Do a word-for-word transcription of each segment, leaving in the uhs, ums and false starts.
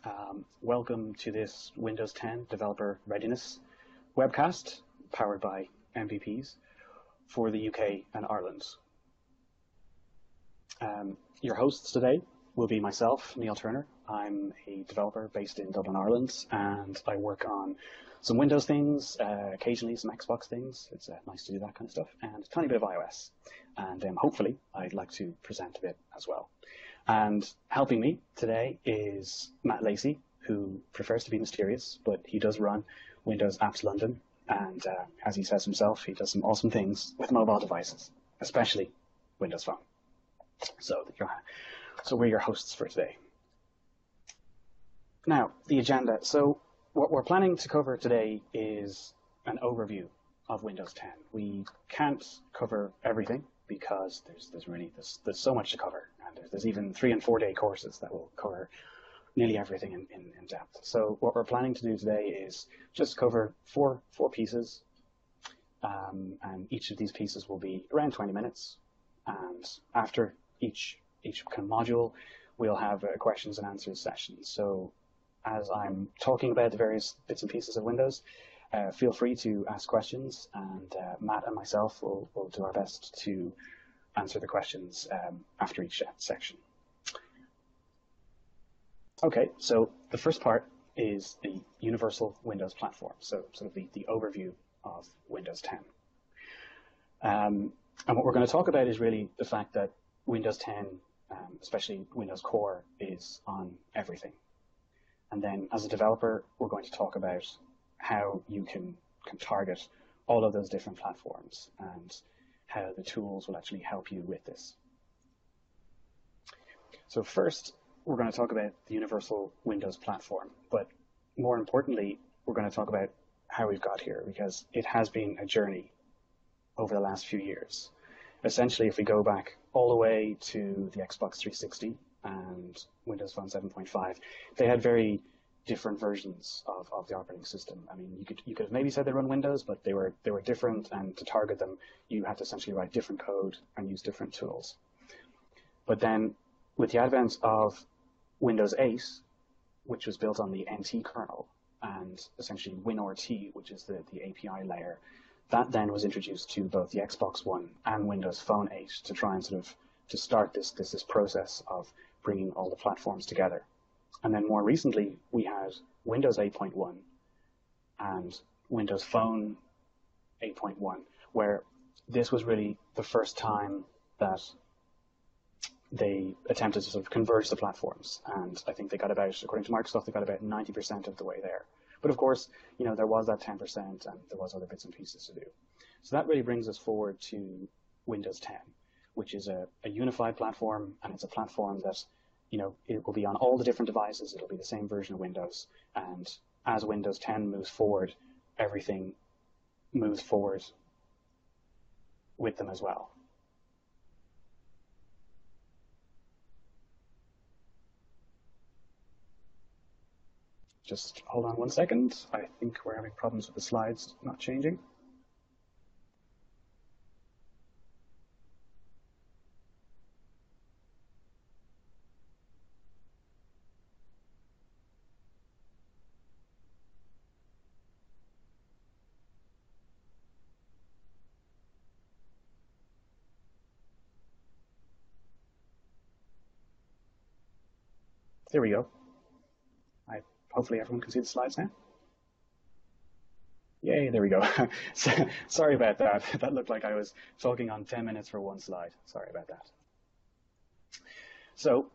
Um, welcome to this Windows ten Developer Readiness webcast powered by M V Ps for the U K and Ireland. Um, your hosts today will be myself, Neil Turner. I'm a developer based in Dublin, Ireland, and I work on some Windows things, uh, occasionally some Xbox things. It's uh, nice to do that kind of stuff, and a tiny bit of iOS. And um, hopefully I'd like to present a bit as well. And helping me today is Matt Lacey, who prefers to be mysterious, but he does run Windows Apps London. And uh, as he says himself, he does some awesome things with mobile devices, especially Windows Phone. So, so we're your hosts for today. Now, the agenda. So what we're planning to cover today is an overview of Windows ten. We can't cover everything because there's, there's really there's, there's so much to cover. And there's, there's even three and four day courses that will cover nearly everything in, in, in depth. So what we're planning to do today is just cover four, four pieces. Um, and each of these pieces will be around twenty minutes. And after each each kind of module, we'll have a questions and answers session. So as I'm talking about the various bits and pieces of Windows, uh, feel free to ask questions, and uh, Matt and myself will, will do our best to answer the questions um, after each section. Okay, so the first part is the Universal Windows Platform, so sort of the, the overview of Windows ten. Um, and what we're going to talk about is really the fact that Windows ten, um, especially Windows Core, is on everything. And then as a developer, we're going to talk about how you can, can target all of those different platforms and how the tools will actually help you with this. So first, we're going to talk about the Universal Windows Platform. But more importantly, we're going to talk about how we've got here, because it has been a journey over the last few years. Essentially, if we go back all the way to the Xbox three sixty and Windows Phone seven point five, they had very different versions of, of the operating system. I mean, you could you could have maybe said they run Windows, but they were they were different, and to target them, you had to essentially write different code and use different tools. But then, with the advent of Windows eight, which was built on the N T kernel, and essentially WinRT, which is the, the A P I layer, that then was introduced to both the Xbox One and Windows Phone eight to try and sort of to start this, this, this process of bringing all the platforms together. And then more recently, we had Windows eight point one and Windows Phone eight point one, where this was really the first time that they attempted to sort of converge the platforms. And I think they got about, according to Microsoft, they got about ninety percent of the way there. But of course, you know, there was that ten percent, and there was other bits and pieces to do. So that really brings us forward to Windows ten, which is a, a unified platform, and it's a platform that, you know, it will be on all the different devices. It'll be the same version of Windows. And as Windows ten moves forward, everything moves forward with them as well. Just hold on one second. I think we're having problems with the slides not changing. There we go. I, hopefully everyone can see the slides now. Yay, there we go. Sorry about that. That looked like I was talking on ten minutes for one slide. Sorry about that. So,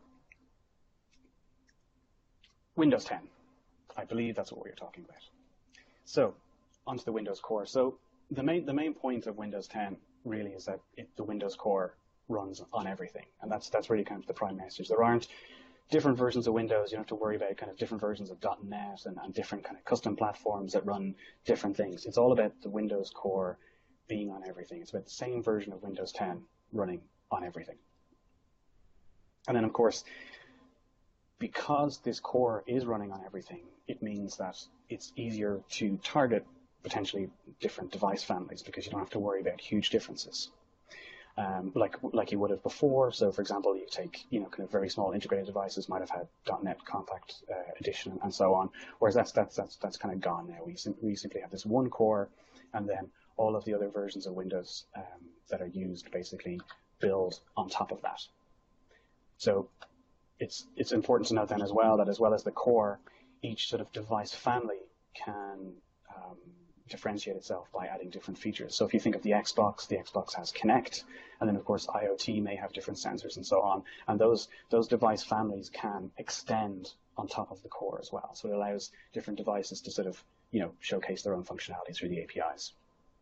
Windows ten. I believe that's what we're talking about. So, onto the Windows Core. So, the main, the main point of Windows ten really is that it, the Windows Core runs on everything. And that's, that's really kind of the prime message. There aren't different versions of Windows. You don't have to worry about kind of different versions of dot net and, and different kind of custom platforms that run different things. It's all about the Windows Core being on everything. It's about the same version of Windows ten running on everything. And then, of course, because this core is running on everything, it means that it's easier to target potentially different device families because you don't have to worry about huge differences. um, like like you would have before. So, for example, you take you know kind of very small integrated devices might have had dot net Compact uh, Edition and so on. Whereas that's that's that's that's kind of gone now. We sim- we simply have this one core, and then all of the other versions of Windows um, that are used basically build on top of that. So it's it's important to note then as well that as well as the core, each sort of device family can um, differentiate itself by adding different features. So if you think of the Xbox, the Xbox has Kinect, and then of course IoT may have different sensors and so on. And those those device families can extend on top of the core as well. So it allows different devices to sort of you know showcase their own functionality through the A P Is.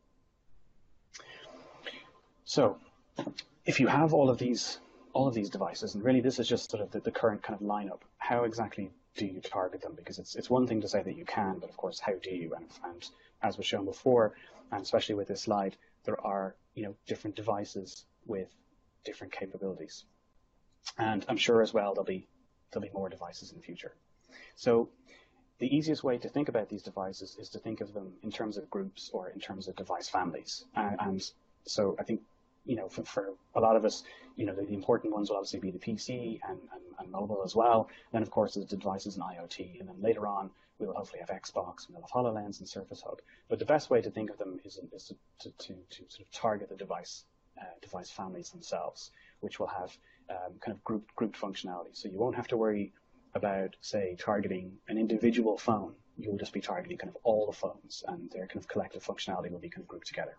So if you have all of these all of these devices, and really this is just sort of the, the current kind of lineup, how exactly do you target them? Because it's it's one thing to say that you can, but of course, how do you? And, and as was shown before, and especially with this slide, there are you know different devices with different capabilities, and I'm sure as well there'll be there'll be more devices in the future. So the easiest way to think about these devices is to think of them in terms of groups or in terms of device families, and, and so I think. You know, for, for a lot of us, you know, the, the important ones will obviously be the P C and, and, and mobile as well. And then, of course, there's the devices and IoT. And then later on, we will hopefully have Xbox, and we'll have HoloLens and Surface Hub. But the best way to think of them is, is to, to, to, to sort of target the device uh, device families themselves, which will have um, kind of grouped, grouped functionality. So you won't have to worry about, say, targeting an individual phone. You'll just be targeting kind of all the phones, and their kind of collective functionality will be kind of grouped together.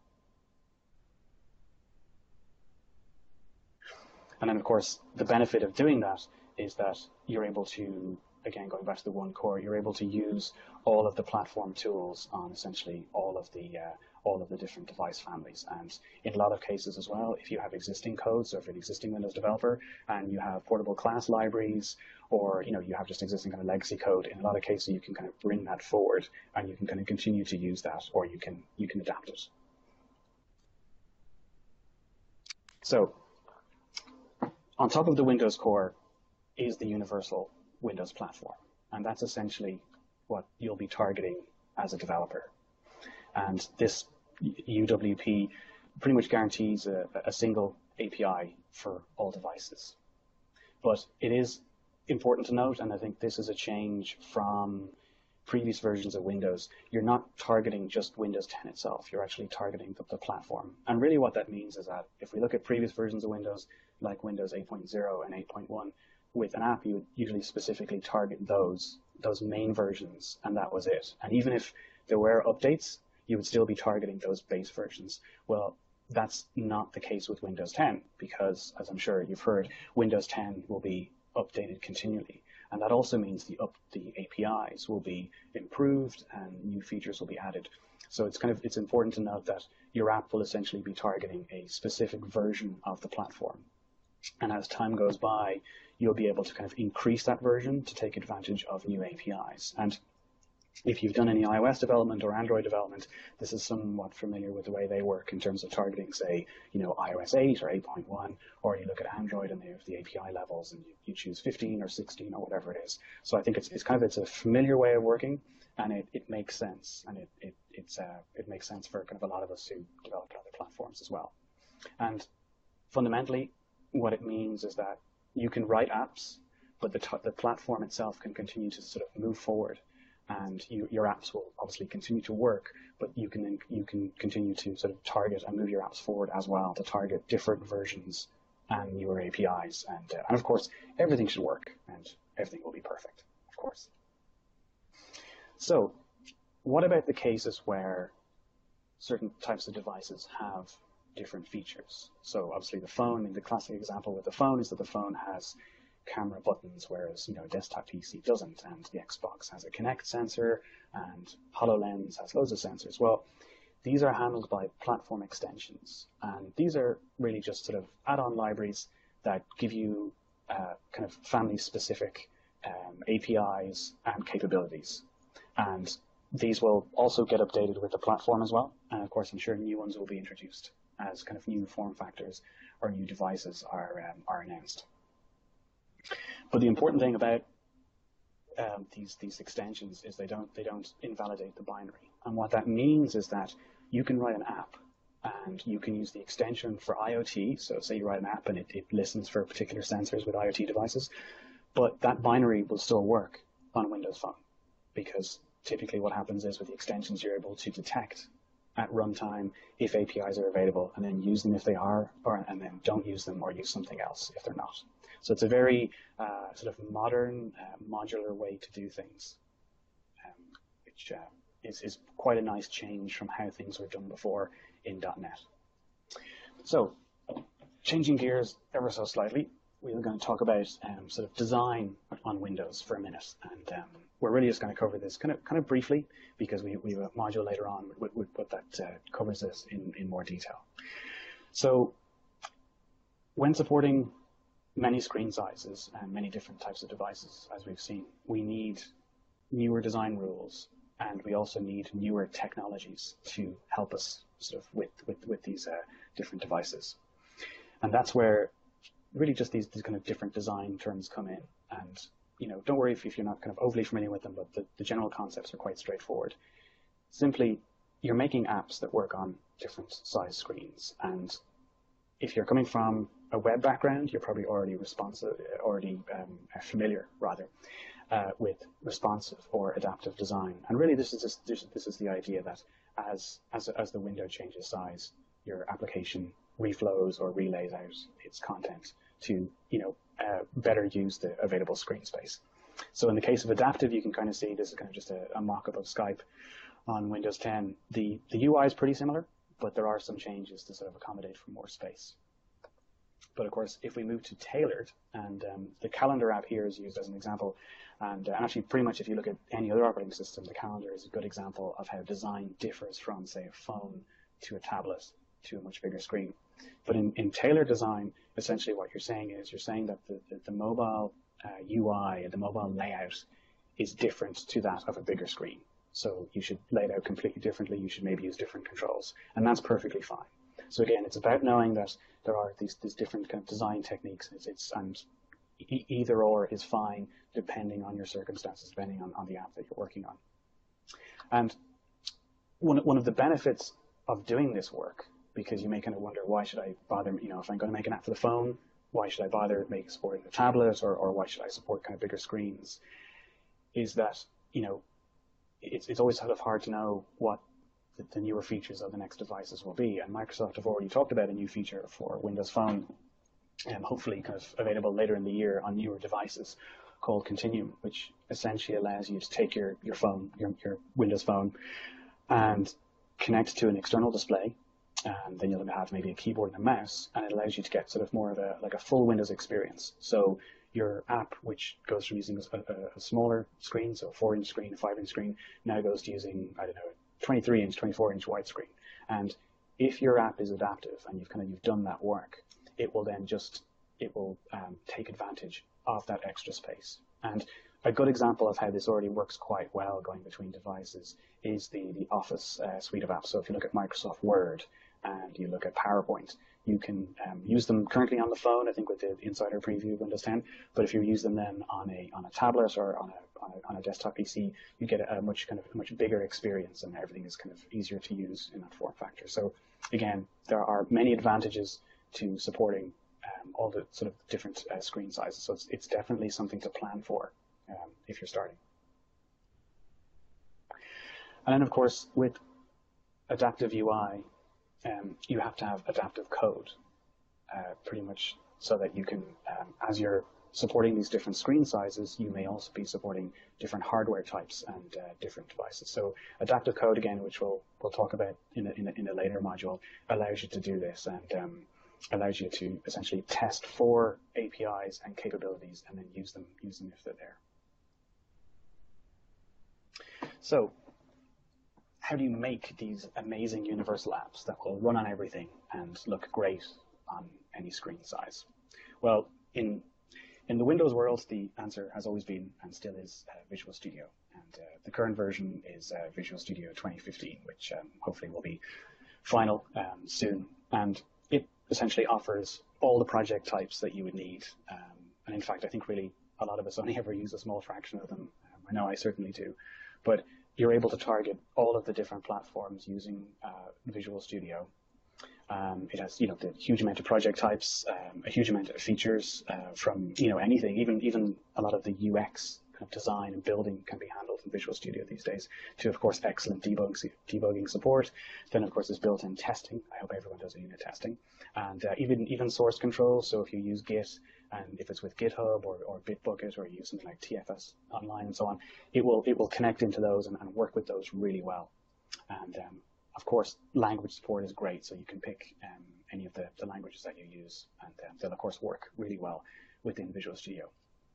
And then, of course, the benefit of doing that is that you're able to, again, going back to the one core, you're able to use all of the platform tools on essentially all of the uh, all of the different device families. And in a lot of cases as well, if you have existing code, so if you're an existing Windows developer and you have portable class libraries, or you know you have just existing kind of legacy code, in a lot of cases you can kind of bring that forward and you can kind of continue to use that, or you can you can adapt it. So. On top of the Windows core is the universal Windows platform, and that's essentially what you'll be targeting as a developer. And this U W P pretty much guarantees a, a single A P I for all devices. But it is important to note, and I think this is a change from previous versions of Windows, you're not targeting just Windows ten itself, you're actually targeting the, the platform. And really what that means is that if we look at previous versions of Windows, like Windows eight point oh and eight point one, with an app, you would usually specifically target those, those main versions, and that was it. And even if there were updates, you would still be targeting those base versions. Well, that's not the case with Windows ten, because, as I'm sure you've heard, Windows ten will be updated continually. And that also means the up the A P Is will be improved and new features will be added. So it's kind of it's important to note that your app will essentially be targeting a specific version of the platform. And as time goes by, you'll be able to kind of increase that version to take advantage of new A P Is. And if you've done any iOS development or Android development, this is somewhat familiar with the way they work in terms of targeting, say, you know, iOS eight or eight point one, or you look at Android and they have the A P I levels and you, you choose fifteen or sixteen or whatever it is. So I think it's, it's kind of, it's a familiar way of working, and it, it makes sense. And it, it, it's, uh, it makes sense for kind of a lot of us who develop other platforms as well. And fundamentally, what it means is that you can write apps, but the, t the platform itself can continue to sort of move forward. And you, your apps will obviously continue to work, but you can you can continue to sort of target and move your apps forward as well to target different versions and newer A P Is. And, uh, and of course, everything should work and everything will be perfect, of course. So what about the cases where certain types of devices have different features? So obviously the phone, I mean, the classic example with the phone is that the phone has camera buttons, whereas you know a desktop P C doesn't, and the Xbox has a Kinect sensor, and HoloLens has loads of sensors. Well, these are handled by platform extensions, and these are really just sort of add-on libraries that give you uh, kind of family-specific um, A P Is and capabilities. And these will also get updated with the platform as well, and of course I'm sure new ones will be introduced as kind of new form factors or new devices are, um, are announced. But the important thing about um, these these extensions is they don't they don't invalidate the binary. And what that means is that you can write an app and you can use the extension for IoT. So say you write an app and it, it listens for particular sensors with IoT devices, but that binary will still work on a Windows Phone, because typically what happens is with the extensions, you're able to detect at runtime if A P Is are available, and then use them if they are, or and then don't use them or use something else if they're not. So it's a very uh, sort of modern, uh, modular way to do things, um, which uh, is, is quite a nice change from how things were done before in .NET. So, changing gears ever so slightly, we're going to talk about um, sort of design on Windows for a minute, and um, we're really just going to cover this kind of kind of briefly, because we, we have a module later on with, with, with that uh, covers this in, in more detail. So when supporting many screen sizes and many different types of devices, as we've seen, we need newer design rules, and we also need newer technologies to help us sort of with, with, with these uh, different devices. And that's where really just these, these kind of different design terms come in. And you know, don't worry if, if you're not kind of overly familiar with them, but the, the general concepts are quite straightforward. Simply, you're making apps that work on different size screens. And if you're coming from a web background, you're probably already responsive, already um, familiar rather uh, with responsive or adaptive design. And really, this is just, this, this is the idea that as as as the window changes size, your application reflows or relays out its content to, you know, uh, better use the available screen space. So in the case of adaptive, you can kind of see this is kind of just a, a mock-up of Skype on Windows ten. The, the U I is pretty similar, but there are some changes to sort of accommodate for more space. But of course, if we move to tailored, and um, the calendar app here is used as an example, and uh, actually pretty much if you look at any other operating system, the calendar is a good example of how design differs from, say, a phone to a tablet to a much bigger screen. But in, in tailored design, essentially what you're saying is you're saying that the, the, the mobile uh, U I, the mobile layout is different to that of a bigger screen. So you should lay it out completely differently. You should maybe use different controls, and that's perfectly fine. So again, it's about knowing that there are these, these different kind of design techniques, it's, it's, and e either or is fine depending on your circumstances, depending on, on the app that you're working on. And one, one of the benefits of doing this work, because you may kind of wonder, why should I bother, you know, if I'm going to make an app for the phone, why should I bother making supporting the tablet, or, or why should I support kind of bigger screens, is that, you know, it's, it's always sort of hard to know what the, the newer features of the next devices will be. And Microsoft have already talked about a new feature for Windows Phone, and hopefully kind of available later in the year on newer devices, called Continuum, which essentially allows you to take your, your phone, your, your Windows Phone, and connect to an external display, and then you'll have maybe a keyboard and a mouse, and it allows you to get sort of more of a like a full Windows experience. So your app, which goes from using a, a, a smaller screen, so a four-inch screen, a five-inch screen, now goes to using, I don't know, twenty-three inch, twenty-four inch widescreen. And if your app is adaptive and you've kind of you've done that work, it will then just it will um, take advantage of that extra space. And a good example of how this already works quite well going between devices is the, the Office uh, suite of apps. So if you look at Microsoft Word and you look at PowerPoint, you can um, use them currently on the phone, I think with the Insider Preview of Windows ten, but if you use them then on a on a tablet or on a, on a, on a desktop P C, you get a, a much kind of a much bigger experience, and everything is kind of easier to use in that form factor. So again, there are many advantages to supporting um, all the sort of different uh, screen sizes. So it's, it's definitely something to plan for um, if you're starting. And then of course, with adaptive U I, um, you have to have adaptive code, uh, pretty much so that you can, um, as you're supporting these different screen sizes, you may also be supporting different hardware types and uh, different devices. So adaptive code, again, which we'll, we'll talk about in a, in, a, in a later module, allows you to do this and um, allows you to essentially test for A P Is and capabilities and then use them, use them if they're there. So how do you make these amazing universal apps that will run on everything and look great on any screen size? Well, in In the Windows world, the answer has always been, and still is, uh, Visual Studio. And uh, the current version is uh, Visual Studio twenty fifteen, which um, hopefully will be final um, soon. And it essentially offers all the project types that you would need. Um, and in fact, I think really a lot of us only ever use a small fraction of them. Um, I know I certainly do. But you're able to target all of the different platforms using uh, Visual Studio. Um, it has, you know, the huge amount of project types, um, a huge amount of features uh, from, you know, anything, even even a lot of the U X kind of design and building can be handled in Visual Studio these days. To, of course, excellent debugging, debugging support. Then, of course, there's built-in testing. I hope everyone does a unit testing. And uh, even even source control. So if you use Git, and if it's with GitHub or, or Bitbucket, or you use something like T F S Online and so on, it will it will connect into those and, and work with those really well. And um, of course, language support is great, so you can pick um, any of the, the languages that you use, and um, they'll, of course, work really well within Visual Studio.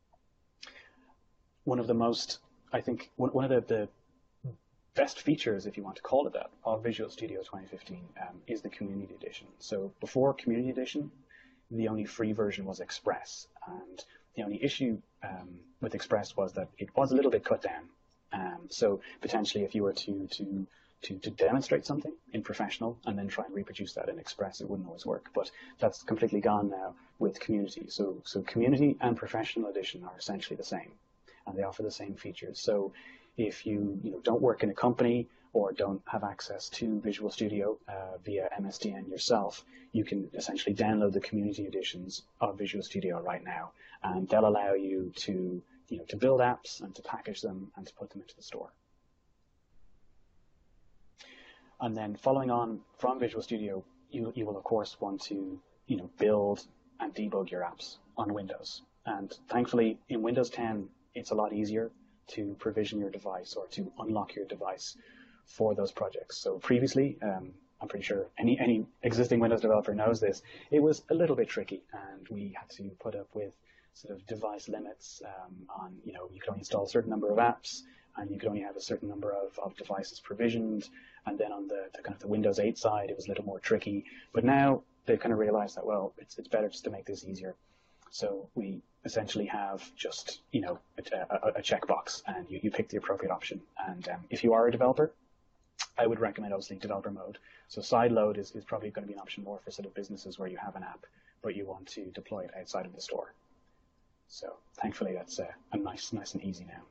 One of the most, I think, one, one of the, the best features, if you want to call it that, of Visual Studio twenty fifteen um, is the Community Edition. So before Community Edition, the only free version was Express, and the only issue um, with Express was that it was a little bit cut down. Um, so potentially, if you were to to To, to demonstrate something in Professional and then try and reproduce that in Express, it wouldn't always work. But that's completely gone now with Community. So, so Community and Professional Edition are essentially the same, and they offer the same features. So if you, you know, don't work in a company or don't have access to Visual Studio uh, via M S D N yourself, you can essentially download the Community Editions of Visual Studio right now, and they'll allow you to, you know, to build apps and to package them and to put them into the store. And then following on from Visual Studio, you, you will, of course, want to, you know, build and debug your apps on Windows. And thankfully, in Windows ten, it's a lot easier to provision your device or to unlock your device for those projects. So previously, um, I'm pretty sure any, any existing Windows developer knows this, it was a little bit tricky, and we had to put up with sort of device limits um, on, you know, you could only install a certain number of apps, and you could only have a certain number of, of devices provisioned. And then on the, the kind of the Windows eight side, it was a little more tricky. But now they've kind of realized that, well, it's it's better just to make this easier. So we essentially have just, you know, a, a, a checkbox, and you, you pick the appropriate option. And um, if you are a developer, I would recommend, obviously, developer mode. So sideload is, is probably going to be an option more for sort of businesses where you have an app, but you want to deploy it outside of the store. So thankfully, that's uh, a nice, nice and easy now.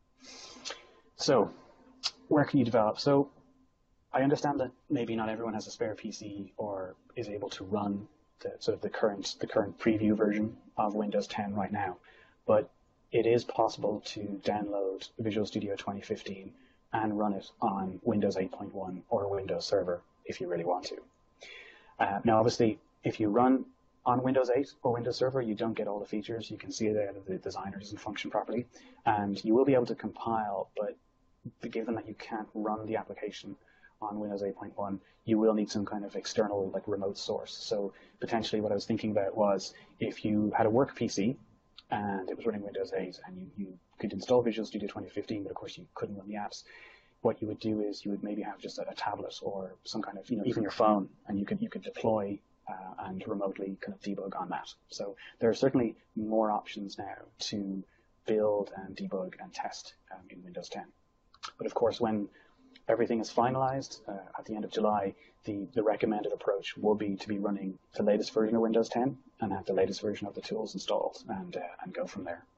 So where can you develop? So I understand that maybe not everyone has a spare P C or is able to run the sort of the current the current preview version of Windows ten right now, but it is possible to download Visual Studio twenty fifteen and run it on Windows eight point one or Windows Server if you really want to. Uh, now, obviously, if you run on Windows eight or Windows Server, you don't get all the features. You can see that the designer doesn't function properly, and you will be able to compile, but given that you can't run the application on Windows eight point one, you will need some kind of external, like, remote source. So potentially what I was thinking about was if you had a work P C and it was running Windows eight, and you, you could install Visual Studio twenty fifteen, but of course you couldn't run the apps, what you would do is you would maybe have just a, a tablet or some kind of, you know, even your phone, and you could you could deploy uh, and remotely kind of debug on that. So there are certainly more options now to build and debug and test um, in Windows ten. But of course, when everything is finalized uh, at the end of July, the, the recommended approach will be to be running the latest version of Windows ten and have the latest version of the tools installed, and uh, and go from there.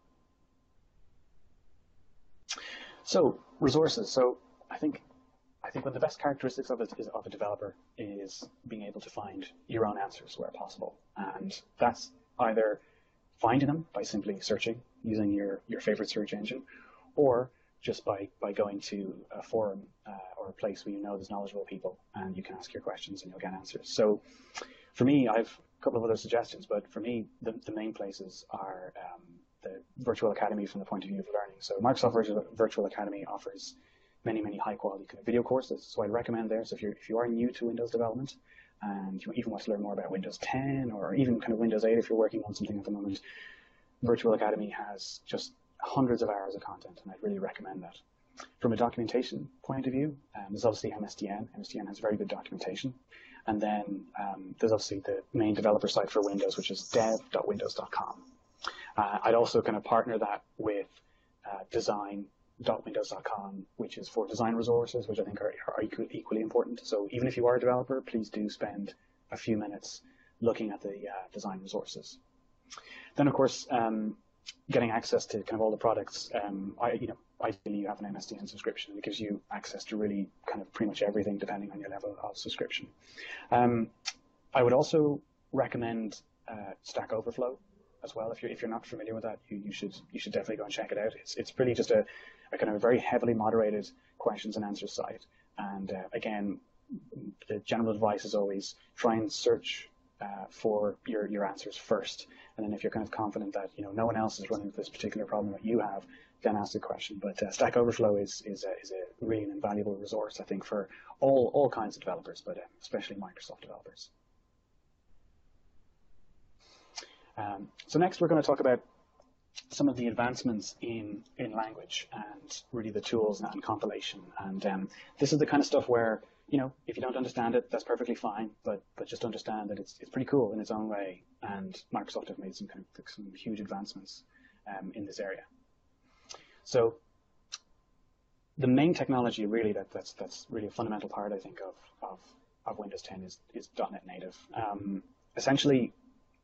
So resources. So I think I think one of the best characteristics of it is of a developer is being able to find your own answers where possible, and that's either finding them by simply searching using your your favorite search engine, or just by, by going to a forum uh, or a place where you know there's knowledgeable people, and you can ask your questions and you'll get answers. So for me, I have a couple of other suggestions, but for me, the, the main places are um, the Virtual Academy from the point of view of learning. So Microsoft Virtual, Virtual Academy offers many, many high-quality kind of video courses, so I'd recommend there. So if you're, if you are new to Windows development, and you even want to learn more about Windows ten, or even kind of Windows eight if you're working on something at the moment, Virtual Academy has just hundreds of hours of content, and I'd really recommend that. From a documentation point of view, um, there's obviously M S D N. M S D N has very good documentation. And then um, there's obviously the main developer site for Windows, which is dev dot windows dot com. Uh, I'd also kind of partner that with uh, design dot windows dot com, which is for design resources, which I think are, are equally important. So even if you are a developer, please do spend a few minutes looking at the uh, design resources. Then, of course, um, getting access to kind of all the products. Um, I, you know, ideally you have an M S D N subscription. It gives you access to really kind of pretty much everything, depending on your level of subscription. Um, I would also recommend uh, Stack Overflow as well. If you're if you're not familiar with that, you, you should you should definitely go and check it out. It's it's really just a, a kind of a very heavily moderated questions and answers site. And uh, again, the general advice is always try and search uh, for your your answers first, and then if you're kind of confident that you know no one else is running this particular problem that you have, then ask the question. But uh, Stack Overflow is is a, is a really an invaluable resource, I think, for all all kinds of developers, but uh, especially Microsoft developers. Um, so next we're going to talk about some of the advancements in, in language and really the tools and compilation. And um, this is the kind of stuff where, you know, if you don't understand it, that's perfectly fine, but but just understand that it's it's pretty cool in its own way. And Microsoft have made some kind of some huge advancements um, in this area. So the main technology really that, that's that's really a fundamental part, I think, of of, of Windows ten is is dot net Native. Um, essentially,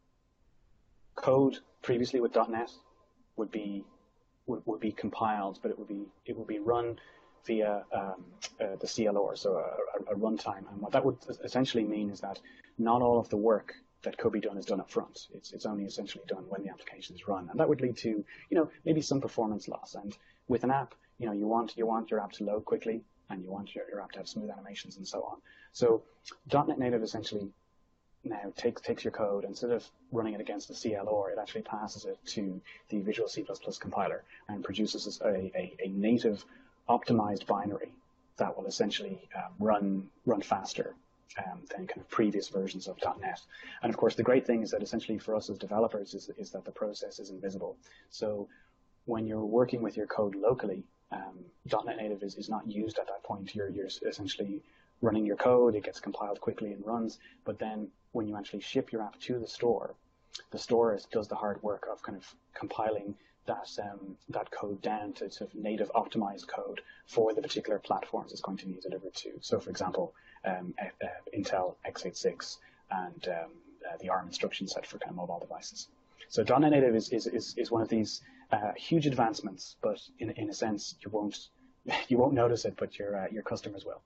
code previously with dot net would be would, would be compiled, but it would be it would be run via um, uh, the C L R, so a, a, a runtime. And what that would essentially mean is that not all of the work that could be done is done up front. It's it's only essentially done when the application is run, and that would lead to you know maybe some performance loss. And with an app, you know you want you want your app to load quickly, and you want your, your app to have smooth animations and so on. So dot net Native essentially now takes takes your code, instead of running it against the C L R, it actually passes it to the Visual C plus plus compiler and produces a, a, a native optimized binary that will essentially um, run run faster um, than kind of previous versions of dot net. And of course, the great thing is that essentially for us as developers is, is that the process is invisible. So when you're working with your code locally, um, dot net Native is, is not used at that point. You're, you're essentially running your code, it gets compiled quickly and runs, but then when you actually ship your app to the store, the store is, does the hard work of kind of compiling that um, that code down to sort of native optimized code for the particular platforms it's going to be delivered to. So for example, um, uh, Intel x eighty-six and um, uh, the ARM instruction set for kind of mobile devices. So dot net Native is, is, is, is one of these uh, huge advancements, but in, in a sense, you won't you won't notice it, but your uh, your customers will.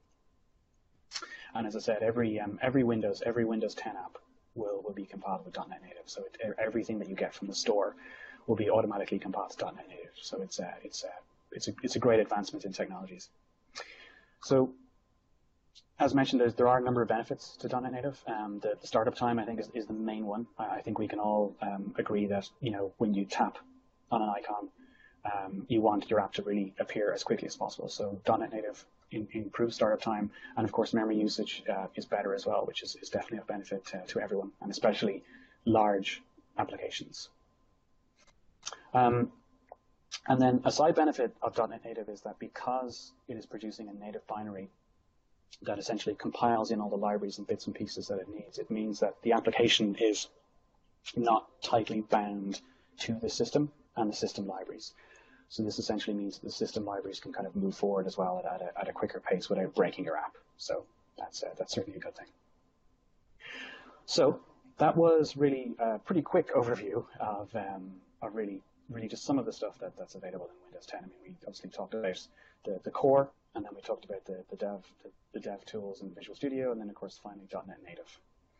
And as I said, every um, every Windows every Windows ten app will will be compiled with dot net Native. So it, everything that you get from the store will be automatically compiled to dot net Native. So it's a it's a it's a it's a great advancement in technologies. So as mentioned, there's, there are a number of benefits to dot net Native. Um, the, the startup time, I think, is, is the main one. I, I think we can all um, agree that you know when you tap on an icon, um, you want your app to really appear as quickly as possible. So dot net Native in, improves startup time, and of course memory usage uh, is better as well, which is, is definitely of benefit to, to everyone, and especially large applications. Um, and then a side benefit of dot net Native is that because it is producing a native binary that essentially compiles in all the libraries and bits and pieces that it needs, it means that the application is not tightly bound to the system and the system libraries. So this essentially means that the system libraries can kind of move forward as well at a, at a quicker pace without breaking your app. So that's, uh, that's certainly a good thing. So that was really a pretty quick overview of, um, of really, really just some of the stuff that, that's available in Windows ten. I mean, we obviously talked about the, the core, and then we talked about the, the, dev, the, the dev tools in Visual Studio, and then, of course, finally dot net Native.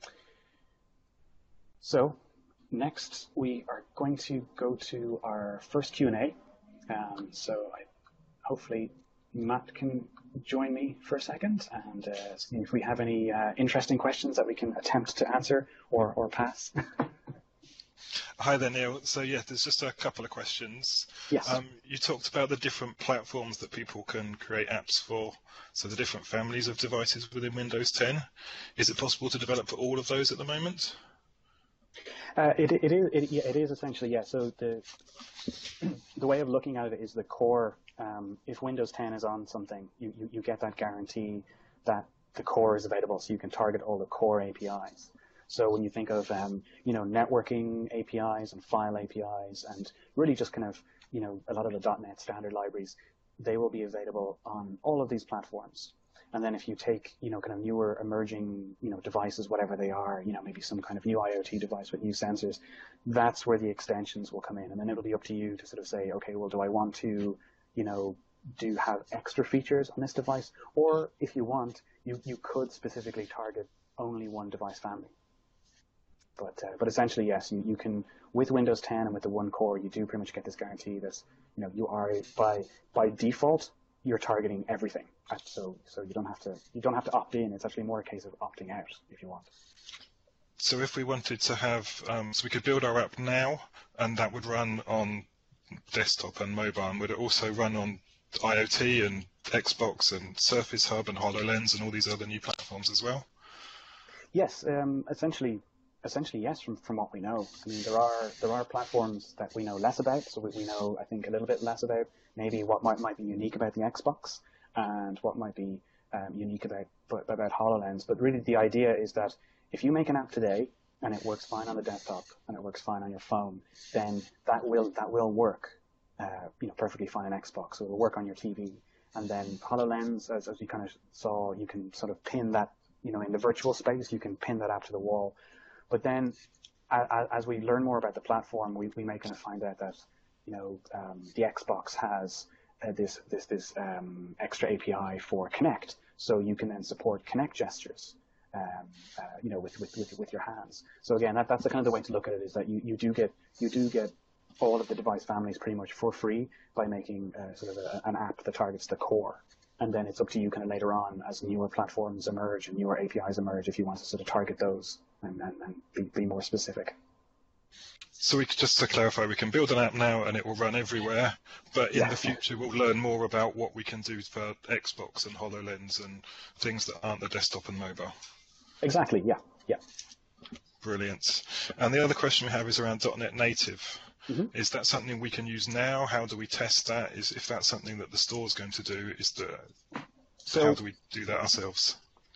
So next, we are going to go to our first Q and A. Um, so I, hopefully Matt can join me for a second and uh, see if we have any uh, interesting questions that we can attempt to answer or, or pass. Hi there, Neil. So yeah, there's just a couple of questions. Yes. Um, you talked about the different platforms that people can create apps for, so the different families of devices within Windows ten. Is it possible to develop for all of those at the moment? Uh, it, it is. It, yeah, it is essentially, yeah. So the the way of looking at it is the core. Um, if Windows ten is on something, you, you you get that guarantee that the core is available, so you can target all the core A P Is. So when you think of um, you know networking A P Is and file A P Is and really just kind of you know a lot of the dot net standard libraries, they will be available on all of these platforms. And then if you take, you know, kind of newer emerging, you know, devices, whatever they are, you know, maybe some kind of new IoT device with new sensors, that's where the extensions will come in. And then it'll be up to you to sort of say, okay, well, do I want to, you know, do have extra features on this device? Or if you want, you, you could specifically target only one device family. But uh, but essentially, yes, you, you can with Windows ten and with the one core, you do pretty much get this guarantee that you know you are by by default you're targeting everything. So so you don't have to you don't have to opt in. It's actually more a case of opting out if you want. So if we wanted to have, um, so we could build our app now, and that would run on desktop and mobile, and would it also run on IoT and Xbox and Surface Hub and HoloLens and all these other new platforms as well? Yes, um, essentially, essentially yes. From from what we know, I mean, there are there are platforms that we know less about. So we, we know, I think, a little bit less about maybe what might might be unique about the Xbox and what might be um, unique about about HoloLens. But really, the idea is that if you make an app today and it works fine on the desktop and it works fine on your phone, then that will that will work, uh, you know, perfectly fine on Xbox. So it will work on your T V. And then HoloLens, as as you kind of saw, you can sort of pin that, you know, in the virtual space, you can pin that app to the wall. But then, as, as we learn more about the platform, we we may kind of find out that, you know, um, the Xbox has uh, this this this um, extra A P I for Kinect, so you can then support Kinect gestures. Um, uh, you know, with, with, with, with your hands. So again, that, that's the kind of the way to look at it, is that you, you do get you do get all of the device families pretty much for free by making uh, sort of a, an app that targets the core. And then it's up to you kind of later on as newer platforms emerge and newer A P Is emerge if you want to sort of target those and, and, and be, be more specific. So we, just to clarify, we can build an app now and it will run everywhere, but in Yeah. the future we'll learn more about what we can do for Xbox and HoloLens and things that aren't the desktop and mobile. Exactly, yeah, yeah. Brilliant. And the other question we have is around .NET Native. Mm-hmm. Is that something we can use now? How do we test that? Is if that's something that the store is going to do, is the So, how do we do that ourselves?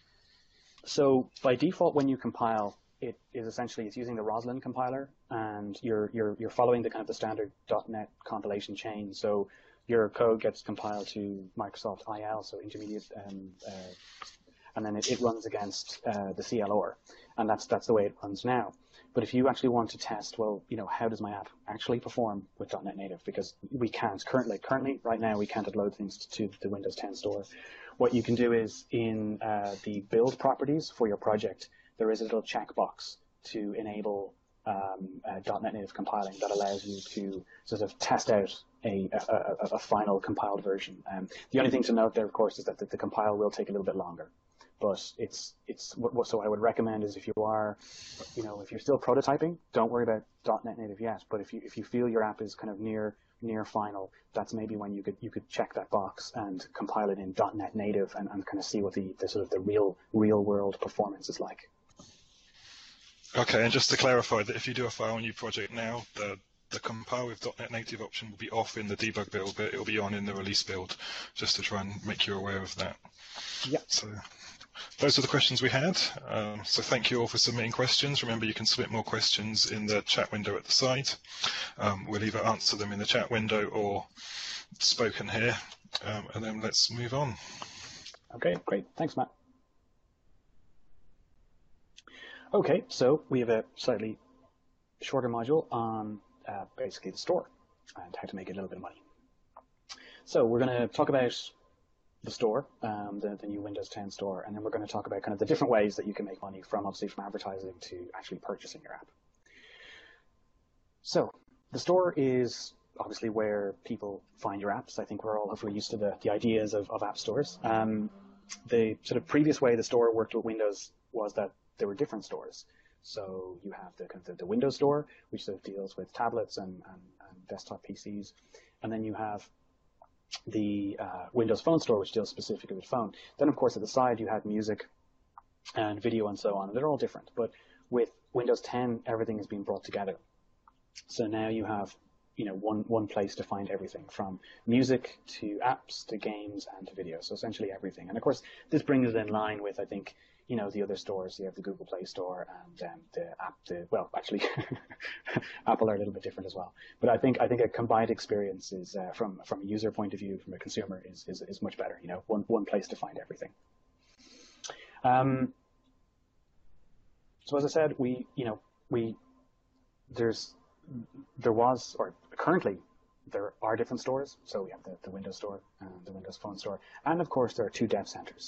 So by default, when you compile, it is essentially it's using the Roslyn compiler, and you're you're you're following the kind of the standard .NET compilation chain. So your code gets compiled to Microsoft I L, so intermediate, um, uh, and then it, it runs against uh, the C L R, and that's that's the way it runs now. But if you actually want to test, well, you know, how does my app actually perform with .NET Native? Because we can't currently, currently, right now, we can't upload things to the Windows ten store. What you can do is in uh, the build properties for your project, there is a little checkbox to enable um, uh, .NET Native compiling that allows you to sort of test out a, a, a, a final compiled version. Um, the only thing to note there, of course, is that the, the compile will take a little bit longer. But it's it's what so I would recommend is if you are, you know, if you're still prototyping, don't worry about .NET Native yet. But if you if you feel your app is kind of near near final, that's maybe when you could you could check that box and compile it in .NET Native and, and kind of see what the, the sort of the real real world performance is like. Okay, and just to clarify that if you do a file new project now, the the compile with .NET Native option will be off in the debug build, but it'll be on in the release build, just to try and make you aware of that. Yeah. So those are the questions we had. Um, so thank you all for submitting questions. Remember, you can submit more questions in the chat window at the side. Um, we'll either answer them in the chat window or spoken here, um, and then let's move on. Okay, great. Thanks, Matt. Okay, so we have a slightly shorter module on uh, basically the store and how to make a little bit of money. So we're going to talk about the store, um, the, the new Windows ten store, and then we're going to talk about kind of the different ways that you can make money from obviously from advertising to actually purchasing your app. So the store is obviously where people find your apps. I think we're all hopefully used to the, the ideas of, of app stores. Um, the sort of previous way the store worked with Windows was that there were different stores. So you have the kind of the, the Windows Store, which sort of deals with tablets and, and, and desktop P Cs, and then you have the uh, Windows Phone Store, which deals specifically with phone. Then, of course, at the side you had music and video and so on. And they're all different, but with Windows ten, everything has been brought together. So now you have, you know, one one place to find everything from music to apps to games and to video. So essentially everything. And of course, this brings it in line with, I think, you know, the other stores. You have the Google Play Store and um, the app. The, well, actually, Apple are a little bit different as well. But I think I think a combined experience is uh, from from a user point of view, from a consumer, is is, is much better. You know, one one place to find everything. Um, so as I said, we you know we there's there was or currently there are different stores. So we have the, the Windows Store and the Windows Phone Store, and of course there are two dev centers.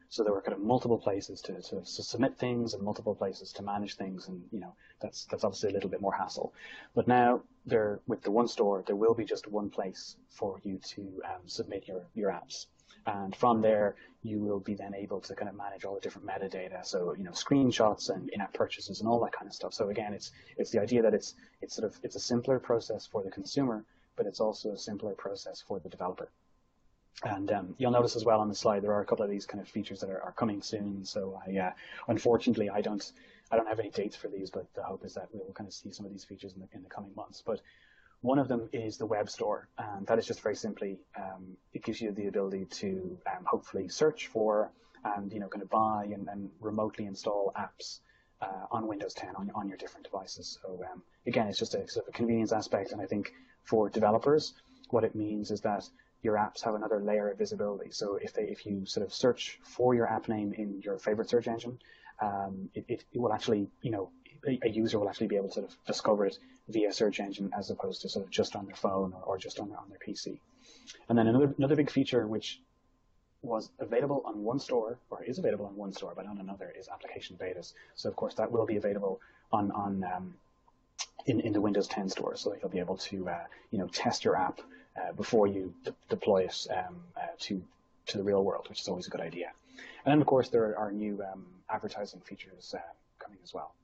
So there were kind of multiple places to, to, to submit things and multiple places to manage things, and you know that's that's obviously a little bit more hassle. But now there, with the one store, there will be just one place for you to um, submit your your apps, and from there you will be then able to kind of manage all the different metadata, so you know screenshots and in-app purchases and all that kind of stuff. So again, it's it's the idea that it's it's sort of it's a simpler process for the consumer, but it's also a simpler process for the developer. And um, you'll notice as well on the slide there are a couple of these kind of features that are, are coming soon. So I, uh, unfortunately, I don't I don't have any dates for these, but the hope is that we will kind of see some of these features in the, in the coming months. But one of them is the web store, and that is just very simply um, it gives you the ability to um, hopefully search for and you know kind of buy and, and remotely install apps uh, on Windows ten on on your different devices. So um, again, it's just a sort of a convenience aspect, and I think for developers, what it means is that your apps have another layer of visibility. So if they, if you sort of search for your app name in your favorite search engine, um, it, it, it will actually, you know, a, a user will actually be able to sort of discover it via search engine as opposed to sort of just on their phone or, or just on their, on their P C. And then another another big feature which was available on one store, or is available on one store but on another, is application betas. So of course that will be available on on um, in in the Windows ten store, so that you'll be able to uh, you know test your app Uh, before you de deploy it um, uh, to to the real world, which is always a good idea. And then, of course, there are new um, advertising features uh, coming as well.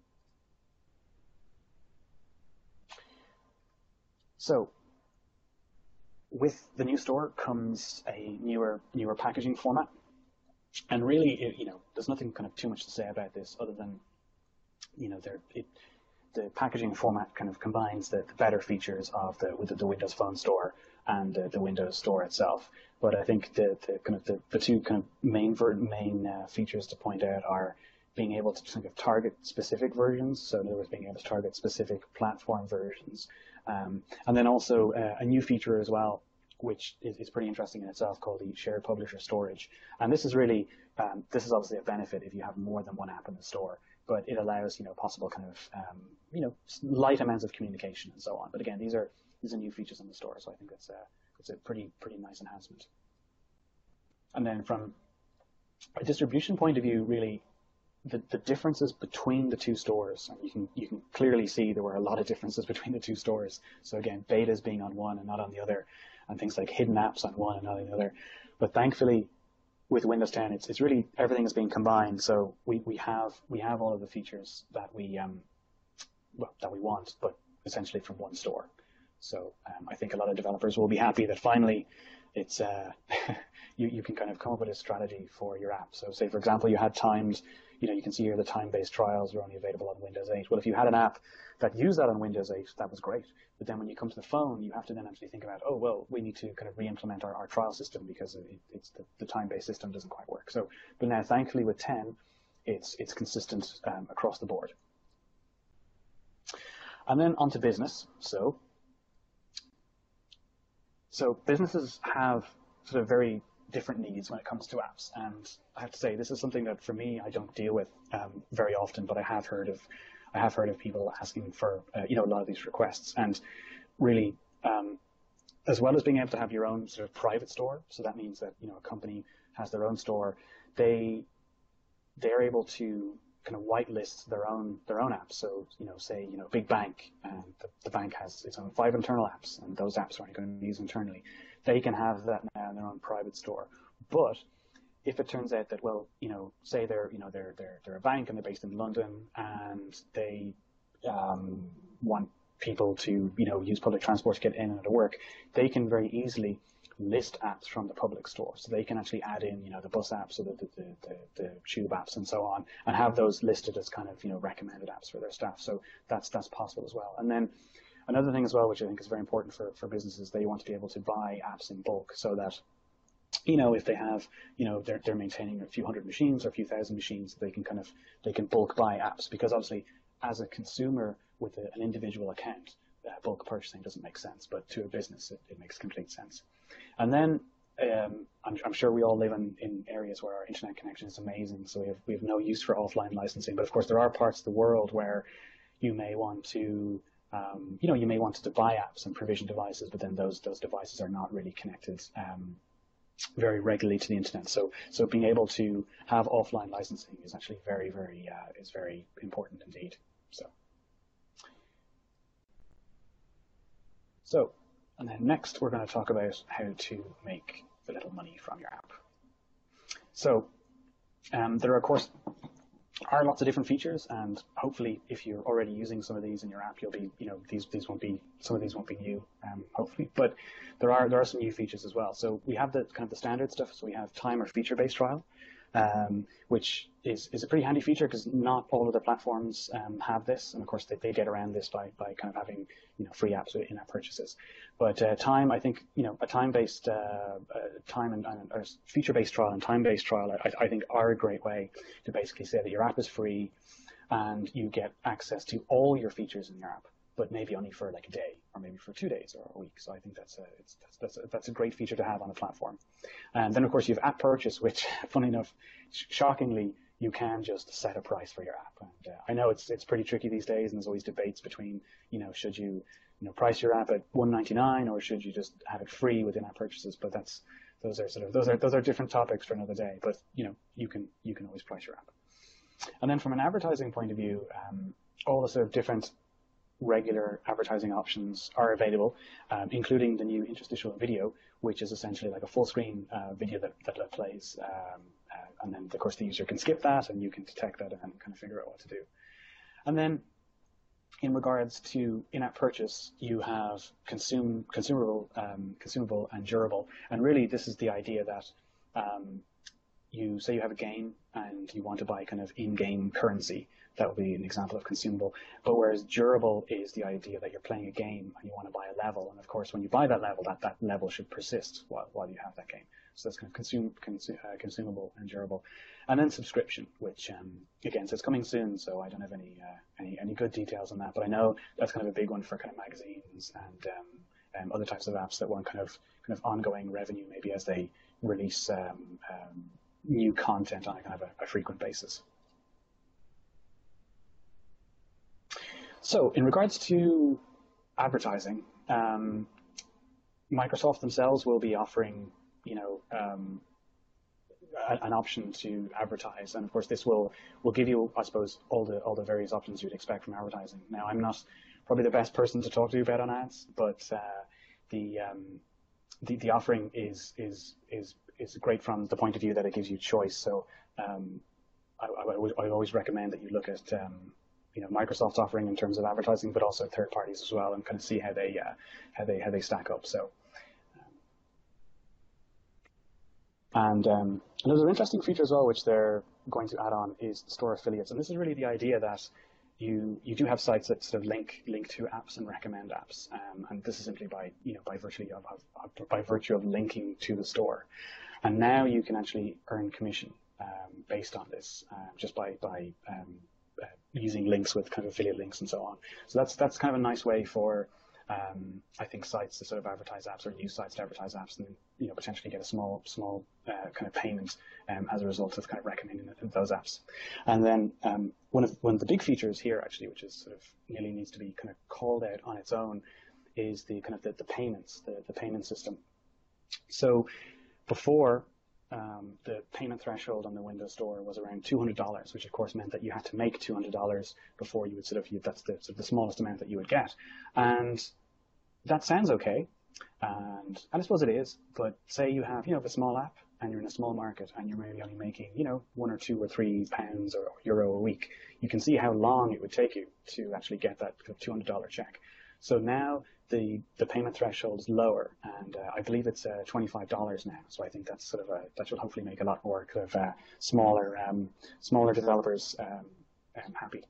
So, with the new store comes a newer newer packaging format, and really, it, you know, there's nothing kind of too much to say about this other than, you know, there it. The packaging format kind of combines the, the better features of the, with the, the Windows Phone Store and uh, the Windows Store itself. But I think the, the kind of the, the two kind of main main uh, features to point out are being able to kind of target specific versions. So in other words, being able to target specific platform versions, um, and then also uh, a new feature as well, which is, is pretty interesting in itself, called the shared publisher storage. And this is really um, this is obviously a benefit if you have more than one app in the store. But it allows, you know, possible kind of, um, you know, light amounts of communication and so on. But again, these are these are new features in the store, so I think it's a it's a pretty pretty nice enhancement. And then from a distribution point of view, really, the the differences between the two stores, and you can you can clearly see there were a lot of differences between the two stores. So again, betas being on one and not on the other, and things like hidden apps on one and not on the other. But thankfully, with Windows ten, it's it's really everything is being combined. So we, we have we have all of the features that we um well, that we want, but essentially from one store. So um, I think a lot of developers will be happy that finally it's uh, you you can kind of come up with a strategy for your app. So say for example you had timed, you know you can see here the time-based trials are only available on Windows eight. Well, if you had an app that used that on Windows eight, that was great. But then when you come to the phone, you have to then actually think about, oh, well, we need to kind of re-implement our, our trial system because it, it's the, the time-based system doesn't quite work. So, but now, thankfully, with ten, it's it's consistent um, across the board. And then onto business. So, so businesses have sort of very different needs when it comes to apps. And I have to say, this is something that for me, I don't deal with um, very often, but I have heard of I have heard of people asking for, uh, you know, a lot of these requests. And really, um, as well as being able to have your own sort of private store, so that means that, you know, a company has their own store, they, they're able to kind of whitelist their own, their own apps. So, you know, say, you know, big bank, and the, the bank has its own five internal apps, and those apps are only going to be used internally. They can have that now in their own private store. But if it turns out that, well, you know, say they're, you know, they're they're they're a bank and they're based in London, and they um, want people to, you know, use public transport to get in and out of work, they can very easily list apps from the public store. So they can actually add in, you know, the bus apps or the the, the, the, the tube apps and so on, and have those listed as kind of, you know, recommended apps for their staff. So that's that's possible as well. And then another thing as well, which I think is very important for for businesses, they want to be able to buy apps in bulk, so that, you know, if they have, you know, they're, they're maintaining a few hundred machines or a few thousand machines, they can kind of, they can bulk buy apps, because obviously as a consumer with a, an individual account, uh, bulk purchasing doesn't make sense, but to a business, it, it makes complete sense. And then um, I'm, I'm sure we all live in, in areas where our internet connection is amazing, so we have, we have no use for offline licensing, but of course there are parts of the world where you may want to, um, you know, you may want to buy apps and provision devices, but then those, those devices are not really connected um, very regularly to the internet. So so being able to have offline licensing is actually very very uh, is very important indeed. So so and then next we're going to talk about how to make a little money from your app. So um, there are of course are lots of different features, and hopefully if you're already using some of these in your app, you'll be, you know, these these won't be, some of these won't be new, um, hopefully, but there are there are some new features as well. So we have the kind of the standard stuff. So we have time or feature-based trial, um, which is, is a pretty handy feature because not all of the platforms um, have this, and of course they, they get around this by, by kind of having, you know, free apps with in-app purchases. But uh, time, I think, you know, a time-based uh, uh, time and, and or feature-based trial and time-based trial, I, I think, are a great way to basically say that your app is free and you get access to all your features in your app, but maybe only for like a day or maybe for two days or a week. So I think that's a, it's, that's, that's, a, that's a great feature to have on a platform. And then, of course, you have app purchase, which, funny enough, sh shockingly, you can just set a price for your app. And uh, I know it's it's pretty tricky these days, and there's always debates between, you know, should you, you know, price your app at one ninety-nine or should you just have it free with in-app purchases? But that's those are sort of those are those are different topics for another day. But you know, you can you can always price your app. And then from an advertising point of view, um, all the sort of different regular advertising options are available, um, including the new interstitial video, which is essentially like a full screen uh, video that, that plays. Um, uh, and then, of course, the user can skip that and you can detect that and kind of figure out what to do. And then in regards to in-app purchase, you have consume, consumable, um, consumable and durable. And really, this is the idea that um, you say you have a game and you want to buy kind of in-game currency. That would be an example of consumable. But whereas durable is the idea that you're playing a game and you want to buy a level. And of course, when you buy that level, that, that level should persist while, while you have that game. So that's kind of consume, consume, uh, consumable and durable. And then subscription, which, um, again, so it's coming soon, so I don't have any, uh, any any good details on that. But I know that's kind of a big one for kind of magazines and um, um, other types of apps that want kind of kind of ongoing revenue, maybe as they release um, um, new content on a kind of a, a frequent basis. So in regards to advertising, um, Microsoft themselves will be offering, you know, um, a, an option to advertise, and of course this will will give you, I suppose, all the all the various options you'd expect from advertising. Now, I'm not probably the best person to talk to you about on ads, but uh, the, um, the the offering is is is is great from the point of view that it gives you choice. So um, I, I, would, I always recommend that you look at um, you know, Microsoft's offering in terms of advertising, but also third parties as well, and kind of see how they uh, how they how they stack up. So, um, and um, another interesting feature as well, which they're going to add on, is store affiliates. And this is really the idea that you you do have sites that sort of link link to apps and recommend apps, um, and this is simply by you know by virtually of, of, by virtue of linking to the store. And now you can actually earn commission um, based on this, uh, just by by um, uh, using links with kind of affiliate links and so on. So that's that's kind of a nice way for um, I think sites to sort of advertise apps, or new sites to advertise apps, and you know potentially get a small small uh, kind of payment um, as a result of kind of recommending those apps. And then um, one of one of the big features here actually, which is sort of nearly needs to be kind of called out on its own, is the kind of the, the payments, the, the payment system. So before, um, the payment threshold on the Windows Store was around two hundred dollars, which of course meant that you had to make two hundred dollars before you would sort of, you, that's the, sort of the smallest amount that you would get. And that sounds okay, and, and I suppose it is, but say you have, you know, a small app and you're in a small market and you're maybe only making, you know, one or two or three pounds or euro a week, you can see how long it would take you to actually get that two hundred dollar check. So now the the payment threshold is lower, and uh, I believe it's uh, twenty-five dollars now. So I think that's sort of a, that should hopefully make a lot more kind of uh, smaller um, smaller developers um, um, happy.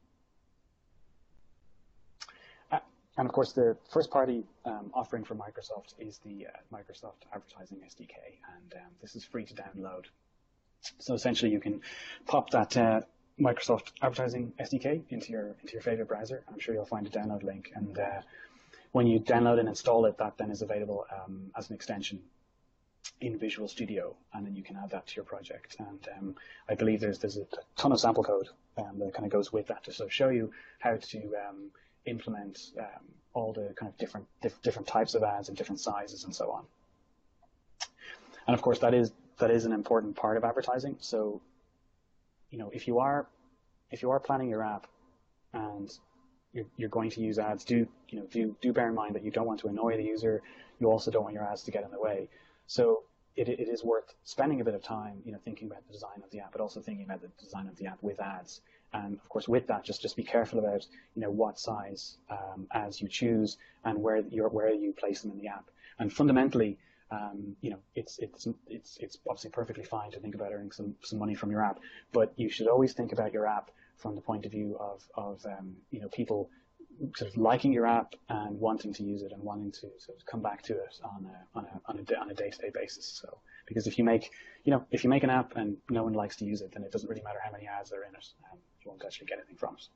Uh, and of course, the first party um, offering from Microsoft is the uh, Microsoft Advertising S D K, and um, this is free to download. So essentially, you can pop that uh, Microsoft Advertising S D K into your into your favorite browser. I'm sure you'll find a download link, and uh, when you download and install it, that then is available um, as an extension in Visual Studio, and then you can add that to your project. And um, I believe there's there's a ton of sample code um, that kind of goes with that to sort of show you how to um, implement um, all the kind of different diff different types of ads and different sizes and so on. And of course, that is that is an important part of advertising. So, you know, if you are if you are planning your app and you're, you're going to use ads, do you know do do bear in mind that you don't want to annoy the user. You also don't want your ads to get in the way. So it it is worth spending a bit of time, you know, thinking about the design of the app, but also thinking about the design of the app with ads. And of course, with that, just just be careful about, you know, what size um, ads you choose and where you where you place them in the app. And fundamentally, um, you know, it's it's it's it's obviously perfectly fine to think about earning some some money from your app, but you should always think about your app from the point of view of of um, you know, people sort of liking your app and wanting to use it and wanting to sort of come back to it on a on a on a, on a day-to-day basis. So because if you make you know if you make an app and no one likes to use it, then it doesn't really matter how many ads are in it. Um, you won't actually get anything from it.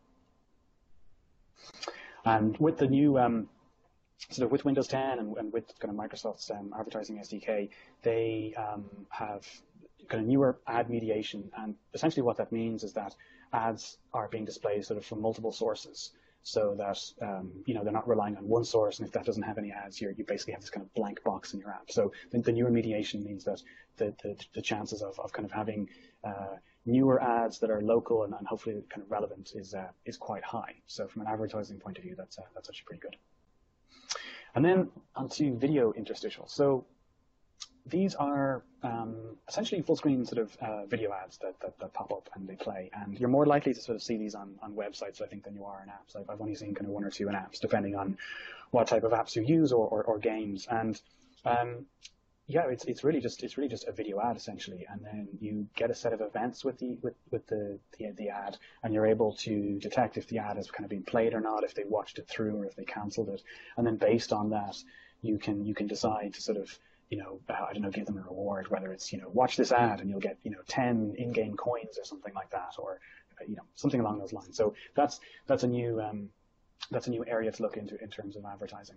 And with the new um, sort of with Windows ten and, and with kind of Microsoft's um, advertising S D K, they um, have kind of newer ad mediation, and essentially what that means is that ads are being displayed sort of from multiple sources, so that um, you know they're not relying on one source, and if that doesn't have any ads, you you basically have this kind of blank box in your app. So the, the newer mediation means that the the, the chances of, of kind of having uh, newer ads that are local and, and hopefully kind of relevant is uh, is quite high. So from an advertising point of view, that's uh, that's actually pretty good. And then onto video interstitials. So these are um, essentially full-screen sort of uh, video ads that, that, that pop up and they play. And you're more likely to sort of see these on, on websites, I think, than you are in apps. I've, I've only seen kind of one or two in apps, depending on what type of apps you use or, or, or games. And um, yeah, it's it's really just it's really just a video ad essentially. And then you get a set of events with the with, with the, the the ad, and you're able to detect if the ad has kind of been played or not, if they watched it through or if they cancelled it. And then based on that, you can you can decide to sort of you know, uh, I don't know, give them a reward, whether it's, you know, watch this ad and you'll get, you know, ten in-game coins or something like that, or, uh, you know, something along those lines. So that's, that's a new, um, that's a new area to look into in terms of advertising.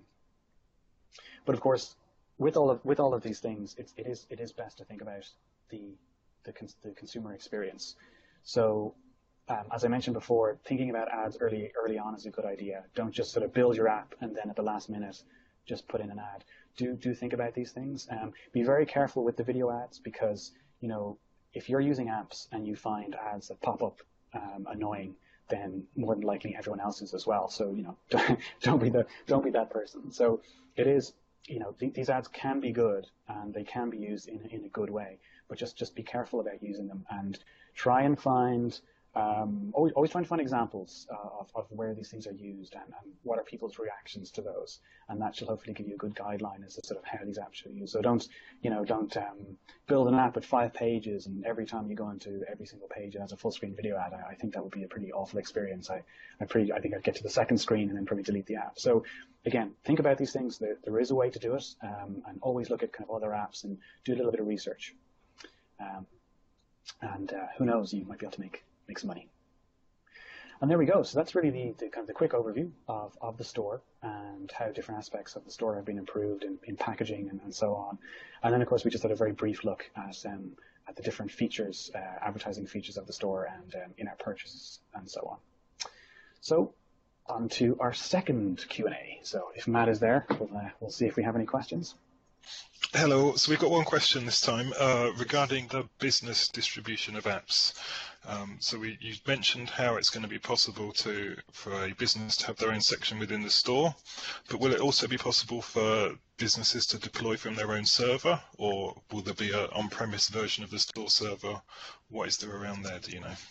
But of course, with all of, with all of these things, it's, it is, it is best to think about the, the, cons the consumer experience. So, um, as I mentioned before, thinking about ads early, early on is a good idea. Don't just sort of build your app and then at the last minute, just put in an ad. Do do think about these things. Um, be very careful with the video ads because, you know, if you're using apps and you find ads that pop up um, annoying, then more than likely everyone else is as well. So, you know, don't, don't be the don't be that person. So it is, you know, th these ads can be good and they can be used in in a good way, but just just be careful about using them and try and find. Um, always, always trying to find examples uh, of, of where these things are used and, and what are people's reactions to those, and that should hopefully give you a good guideline as to sort of how these apps should be used. So don't, you know, don't um, build an app with five pages and every time you go into every single page it has a full screen video ad. I, I think that would be a pretty awful experience. I, I pretty, I think I'd get to the second screen and then probably delete the app. So again, think about these things. There, there is a way to do it, um, and always look at kind of other apps and do a little bit of research. Um, and uh, who knows, you might be able to make. make some money. And there we go. So that's really the, the kind of the quick overview of, of the store and how different aspects of the store have been improved in, in packaging and, and so on. And then, of course, we just had a very brief look at, um, at the different features, uh, advertising features of the store and um, in-app purchases and so on. So on to our second Q and A. So if Matt is there, we'll, uh, we'll see if we have any questions. Hello. So we've got one question this time uh, regarding the business distribution of apps. Um, so we, you mentioned how it's going to be possible to for a business to have their own section within the store, but will it also be possible for businesses to deploy from their own server, or will there be an on-premise version of the store server? What is there around there, do you know?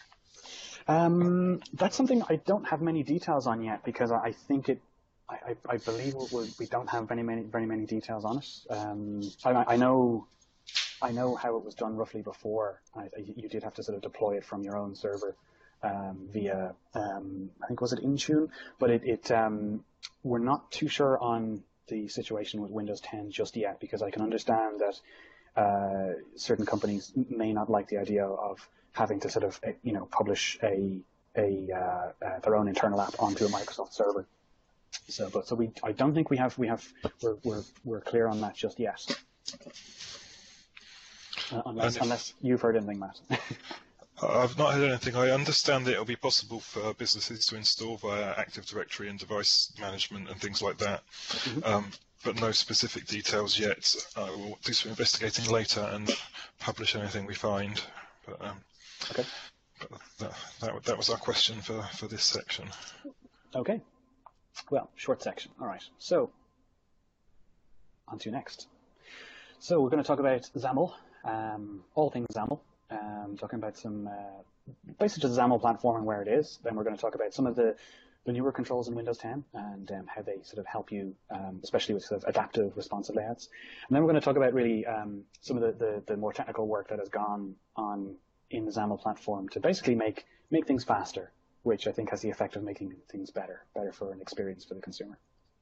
Um, that's something I don't have many details on yet because I think it I, I believe we're, we don't have very many, very many details on it. Um, I, I know, I know how it was done roughly before. I, you did have to sort of deploy it from your own server um, via, um, I think was it Intune, but it, it um, we're not too sure on the situation with Windows ten just yet because I can understand that uh, certain companies may not like the idea of having to sort of, you know, publish a, a uh, uh, their own internal app onto a Microsoft server. So, but so we, I don't think we have, we have, we're, we're, we're clear on that just yet. Uh, unless, if, unless you've heard anything, Matt. I've not heard anything. I understand that it'll be possible for businesses to install via Active Directory and device management and things like that. Mm-hmm. um, but no specific details yet. Uh, we'll do some investigating later and publish anything we find. But, um, okay. but that, that that was our question for for this section. Okay. Well, short section. All right. So, on to next. So we're going to talk about XAML, um, all things XAML. Um, talking about some uh, basically just XAML platform and where it is. Then we're going to talk about some of the, the newer controls in Windows ten and um, how they sort of help you, um, especially with sort of adaptive, responsive layouts. And then we're going to talk about really um, some of the, the, the more technical work that has gone on in the XAML platform to basically make make things faster, which I think has the effect of making things better, better for an experience for the consumer.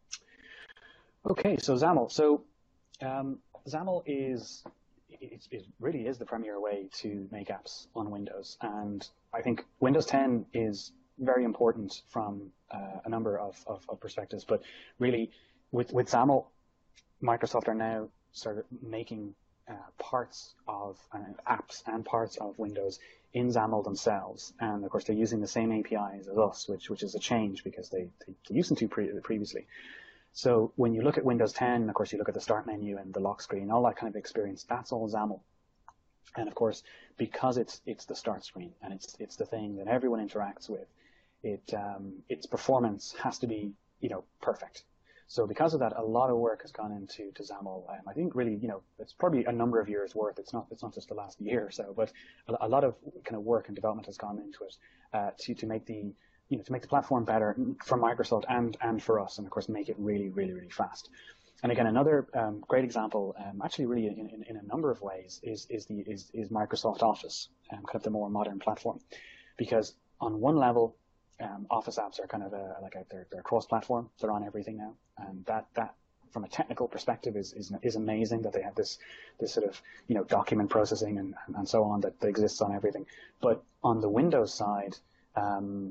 Okay, so XAML. So um, XAML is it, it really is the premier way to make apps on Windows, and I think Windows ten is very important from uh, a number of, of, of perspectives. But really, with with XAML, Microsoft are now sort of making uh, parts of uh, apps and parts of Windows in XAML themselves, and of course they're using the same A P Is as us, which which is a change because they, they used to pre previously. So when you look at Windows ten, of course you look at the start menu and the lock screen, all that kind of experience, that's all XAML. And of course, because it's it's the start screen and it's it's the thing that everyone interacts with, it um, its performance has to be you know perfect. So because of that, a lot of work has gone into to XAML. Um, I think really, you know, it's probably a number of years worth. It's not it's not just the last year or so, but a, a lot of kind of work and development has gone into it uh, to to make the you know to make the platform better for Microsoft and and for us, and of course make it really really really fast. And again, another um, great example, um, actually really in, in, in a number of ways, is is the is, is Microsoft Office, um, kind of the more modern platform, because on one level, Um, Office apps are kind of a, like a, they're, they're cross-platform. They're on everything now, and that that from a technical perspective is is, is amazing that they have this this sort of you know document processing and, and so on that, that exists on everything. But on the Windows side, um,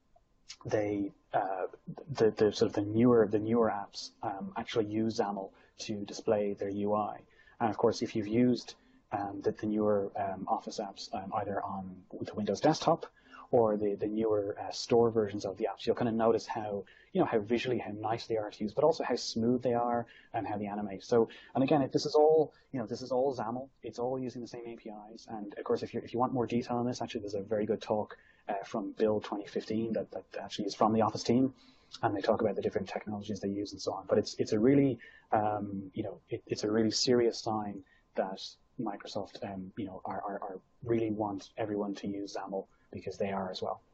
they uh, the the sort of the newer the newer apps um, actually use XAML to display their U I. And of course, if you've used um, the, the newer um, Office apps um, either on the Windows desktop or the, the newer uh, store versions of the apps, you'll kind of notice how, you know, how visually, how nice they are to use, but also how smooth they are and how they animate. So, and again, it, this is all, you know, this is all XAML. It's all using the same A P Is. And of course, if you if you want more detail on this, actually, there's a very good talk uh, from Build twenty fifteen that, that actually is from the Office team, and they talk about the different technologies they use and so on. But it's it's a really, um, you know, it, it's a really serious sign that Microsoft, um, you know, are, are, are really want everyone to use XAML, because they are as well.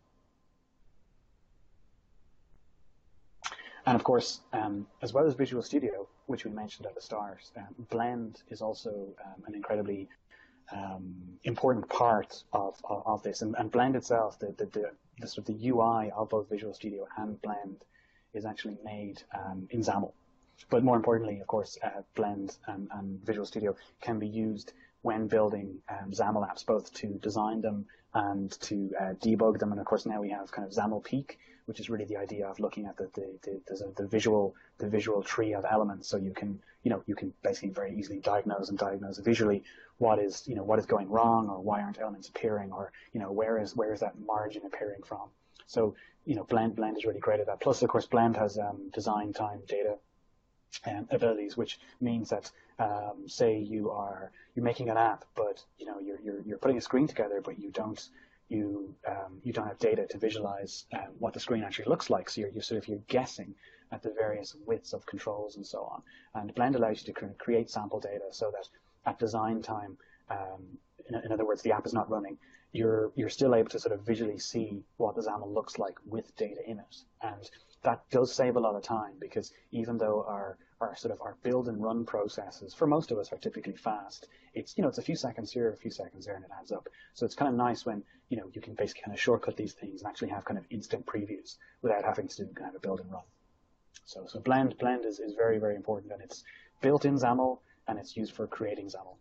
And of course, um, as well as Visual Studio, which we mentioned at the start, um, Blend is also um, an incredibly um, important part of, of, of this. And, and Blend itself, the, the, the, the, sort of the U I of both Visual Studio and Blend is actually made um, in XAML. But more importantly, of course, uh, Blend and, and Visual Studio can be used when building um, XAML apps, both to design them and to uh, debug them. And of course, now we have kind of XAML Peek, which is really the idea of looking at the the, the, the, the visual the visual tree of elements. So you can you know you can basically very easily diagnose and diagnose visually what is you know what is going wrong, or why aren't elements appearing, or you know where is where is that margin appearing from. So you know Blend Blend is really great at that. Plus, of course, Blend has um, design time data Um, abilities, which means that um, say you are you're making an app, but you know you're you're, you're putting a screen together, but you don't you um, you don't have data to visualize um, what the screen actually looks like. So you're, you're sort of you're guessing at the various widths of controls and so on. And Blend allows you to create sample data so that at design time, um, in, in other words, the app is not running. You're you're still able to sort of visually see what the XAML looks like with data in it, and that does save a lot of time, because even though our our sort of our build and run processes for most of us are typically fast, it's you know it's a few seconds here, a few seconds there, and it adds up. So it's kind of nice when you know you can basically kind of shortcut these things and actually have kind of instant previews without having to kind of a build and run. So so Blend Blend is, is very very important, and it's built in XAML and it's used for creating XAML.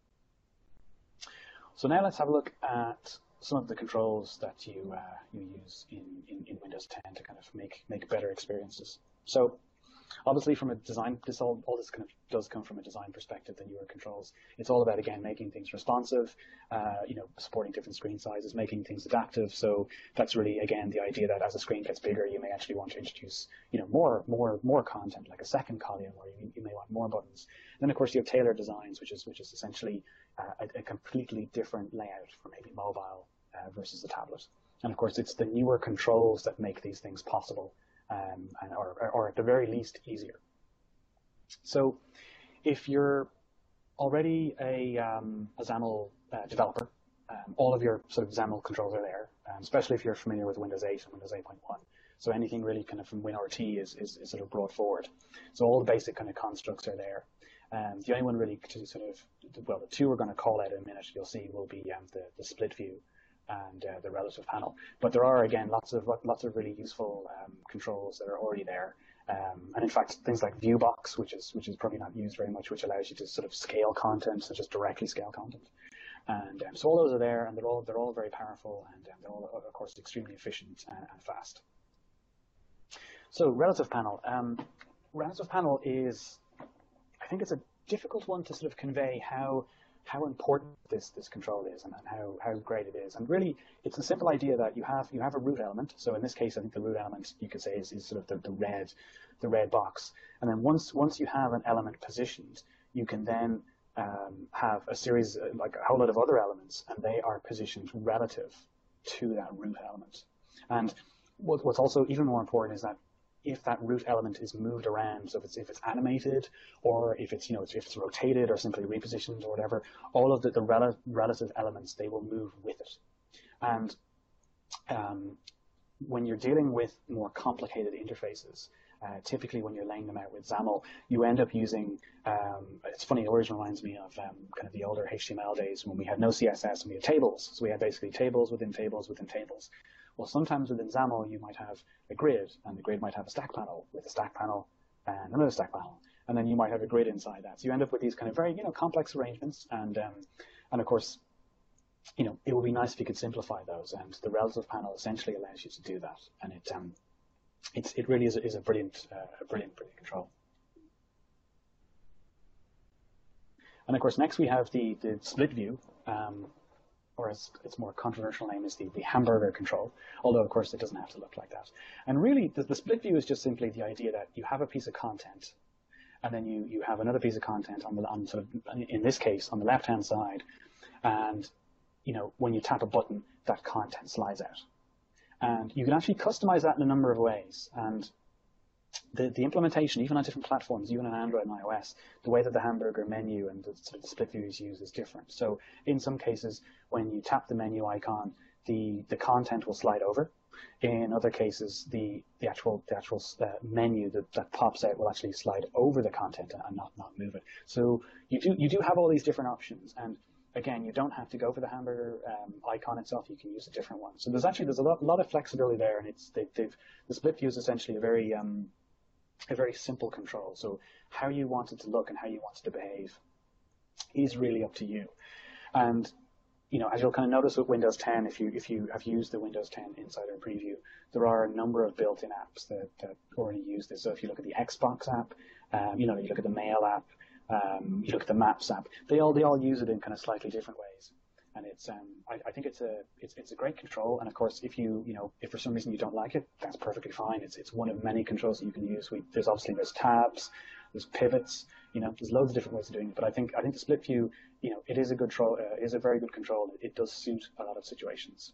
So now let's have a look at some of the controls that you uh, you use in, in, in Windows ten to kind of make make better experiences. So Obviously, from a design, this all, all this kind of does come from a design perspective, the newer controls. It's all about, again, making things responsive, uh, you know, supporting different screen sizes, making things adaptive. So that's really, again, the idea that as a screen gets bigger, you may actually want to introduce, you know, more, more, more content, like a second column, or you, you may want more buttons. And then, of course, you have tailored designs, which is, which is essentially uh, a, a completely different layout for maybe mobile uh, versus a tablet. And of course, it's the newer controls that make these things possible. Um, and, or, or at the very least, easier. So if you're already a, um, a XAML uh, developer, um, all of your sort of XAML controls are there, um, especially if you're familiar with Windows eight and Windows eight point one. So anything really kind of from WinRT is, is, is sort of brought forward. So all the basic kind of constructs are there. Um, the only one really to sort of, well, the two we're going to call out in a minute, you'll see, will be um, the, the split view and uh, the relative panel. But there are, again, lots of lots of really useful um, controls that are already there. Um, and in fact, things like ViewBox, which is which is probably not used very much, which allows you to sort of scale content, so just directly scale content. And um, so all those are there, and they're all they're all very powerful, and um, they're all, of course, extremely efficient and, and fast. So relative panel. Um, relative panel is, I think, it's a difficult one to sort of convey how. how important this, this control is and how, how great it is. And really, it's a simple idea that you have you have a root element. So in this case, I think the root element, you could say, is, is sort of the, the red the red box. And then once once you have an element positioned, you can then um, have a series, like a whole lot of other elements, and they are positioned relative to that root element. And what, what's also even more important is that if that root element is moved around, so if it's if it's animated, or if it's you know if it's rotated or simply repositioned or whatever, all of the, the rel relative elements, they will move with it. And um, when you're dealing with more complicated interfaces, uh, typically when you're laying them out with XAML, you end up using. Um, it's funny. It always reminds me of um, kind of the older H T M L days when we had no C S S and we had tables. So we had basically tables within tables within tables. Well, sometimes within XAML, you might have a grid, and the grid might have a stack panel with a stack panel and another stack panel, and then you might have a grid inside that. So you end up with these kind of very, you know, complex arrangements, and um, and of course, you know, it would be nice if you could simplify those, and the relative panel essentially allows you to do that, and it um, it's it really is a, is a brilliant, uh, a brilliant, brilliant control. And of course, next we have the the split view. Um, or as its more controversial name is the, the hamburger control, although of course it doesn't have to look like that. And really, the, the split view is just simply the idea that you have a piece of content, and then you, you have another piece of content on the on sort of, in this case, on the left-hand side, and you know when you tap a button, that content slides out. And you can actually customize that in a number of ways. And the, the implementation, even on different platforms, even on Android and iOS, the way that the hamburger menu and the, sort of the split view is used is different. So in some cases, when you tap the menu icon, the, the content will slide over. In other cases, the, the actual, the actual uh, menu that, that pops out will actually slide over the content and not, not move it. So you do, you do have all these different options. And again, you don't have to go for the hamburger um, icon itself. You can use a different one. So there's actually there's a lot, lot of flexibility there, and it's they, they've the split view is essentially a very um, a very simple control. So how you want it to look and how you want it to behave is really up to you. And you know, as you'll kind of notice with Windows ten, if you if you have used the Windows ten Insider Preview, there are a number of built-in apps that, that already use this. So if you look at the Xbox app, um, you know, you look at the Mail app. Um, you look at the Maps app. They all they all use it in kind of slightly different ways, and it's um, I, I think it's a it's it's a great control. And of course, if you you know if for some reason you don't like it, that's perfectly fine. It's it's one of many controls that you can use. We, there's obviously there's tabs, there's pivots. You know, there's loads of different ways of doing it. But I think I think the split view, you know, it is a good control. Uh, is a very good control. It does suit a lot of situations.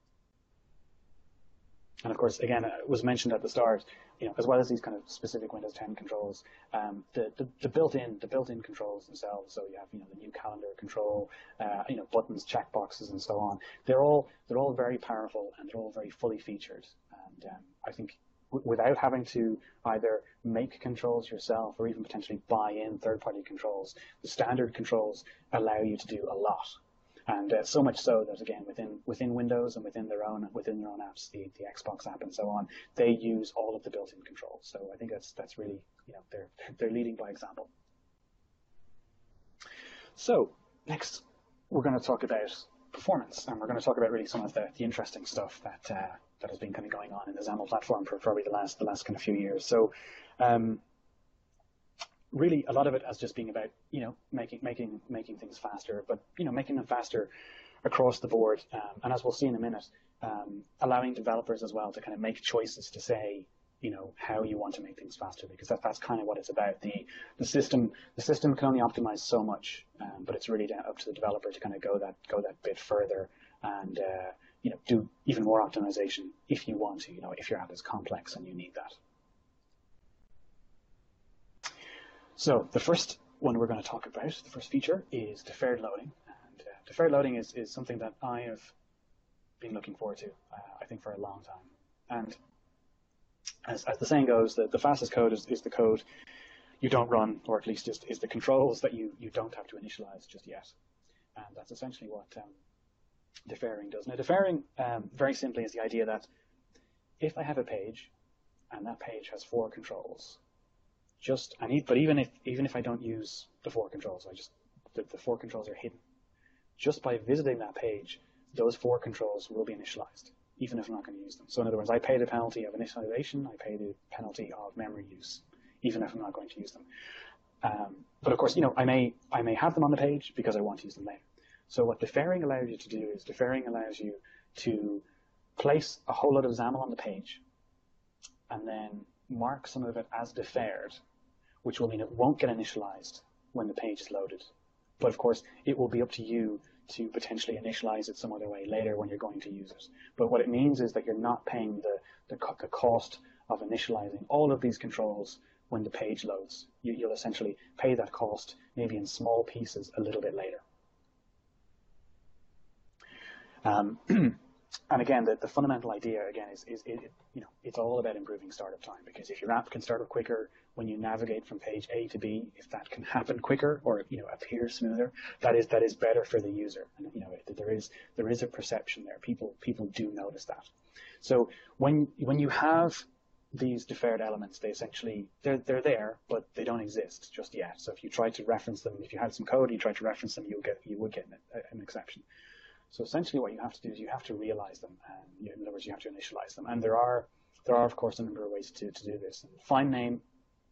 And of course, again, it was mentioned at the start, you know, as well as these kind of specific Windows ten controls, um, the, the, the built-in the built-in controls themselves. So you have, you know, the new calendar control, uh, you know, buttons, checkboxes, and so on. They're all they're all very powerful, and they're all very fully featured. And um, I think w without having to either make controls yourself or even potentially buy in third-party controls, the standard controls allow you to do a lot. And uh, so much so that, again, within within Windows and within their own within their own apps, the, the Xbox app and so on, they use all of the built-in controls. So I think that's that's really, you know, they're they're leading by example. So next, we're going to talk about performance, and we're going to talk about really some of the, the interesting stuff that uh, that has been kind of going on in the XAML platform for probably the last the last kind of few years. So. Um, really a lot of it as just being about, you know, making making making things faster, but you know, making them faster across the board. Um, and as we'll see in a minute, um, allowing developers as well to kind of make choices to say, you know, how you want to make things faster, because that, that's kind of what it's about. The the system the system can only optimize so much, um, but it's really down, up to the developer to kind of go that go that bit further and uh, you know, do even more optimization if you want to. You know, if your app is complex and you need that. So the first one we're going to talk about, the first feature, is deferred loading. And uh, deferred loading is, is something that I have been looking forward to, uh, I think, for a long time. And as, as the saying goes, the, the fastest code is, is the code you don't run, or at least is, is the controls that you, you don't have to initialize just yet. And that's essentially what um, deferring does. Now, deferring, um, very simply, is the idea that if I have a page, and that page has four controls, just I need, but even if even if I don't use the four controls, I just the, the four controls are hidden. Just by visiting that page, those four controls will be initialized, even if I'm not going to use them. So in other words, I pay the penalty of initialization, I pay the penalty of memory use, even if I'm not going to use them. Um, but of course, you know, I may I may have them on the page because I want to use them later. So what deferring allows you to do is deferring allows you to place a whole lot of XAML on the page, and then mark some of it as deferred, which will mean it won't get initialized when the page is loaded. But of course, it will be up to you to potentially initialize it some other way later when you're going to use it. But what it means is that you're not paying the, the, the cost of initializing all of these controls when the page loads. You, you'll essentially pay that cost maybe in small pieces a little bit later. Um, And again, the, the fundamental idea, again, is, is it, you know, it's all about improving startup time, because if your app can start up quicker when you navigate from page A to B, if that can happen quicker or, you know, appear smoother, that is that is better for the user. And, you know, there is there is a perception there. People people do notice that. So when when you have these deferred elements, they essentially they're they're there, but they don't exist just yet. So if you try to reference them, if you had some code, you try to reference them, you'll get you would get an, an exception. So essentially what you have to do is you have to realize them, and you know, in other words, you have to initialize them. And there are, there are of course, a number of ways to, to do this. And find name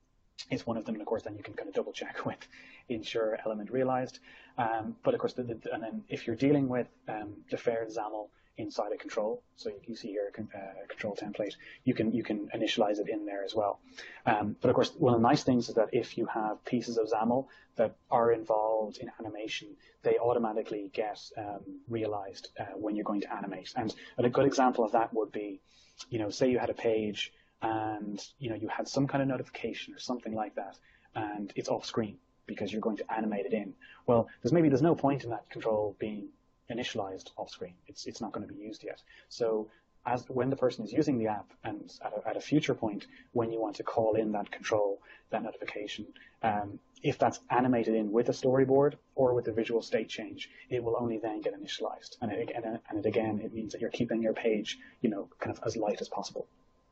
is one of them, and of course then you can kind of double check with ensure element realized. Um, but of course, the, the, and then if you're dealing with um, deferred XAML inside a control, so you, you see here a uh, control template, you can you can initialize it in there as well. Um, but of course, one of the nice things is that if you have pieces of XAML that are involved in animation, they automatically get um, realized uh, when you're going to animate. And, and a good example of that would be, you know, say you had a page and you know you had some kind of notification or something like that, and it's off screen because you're going to animate it in. Well, there's maybe there's no point in that control being initialized off screen. It's it's not going to be used yet. So as when the person is using the app, and at a, at a future point when you want to call in that control, that notification, um, if that's animated in with a storyboard or with a visual state change, it will only then get initialized. And it, and, and it, again, it means that you're keeping your page, you know, kind of as light as possible.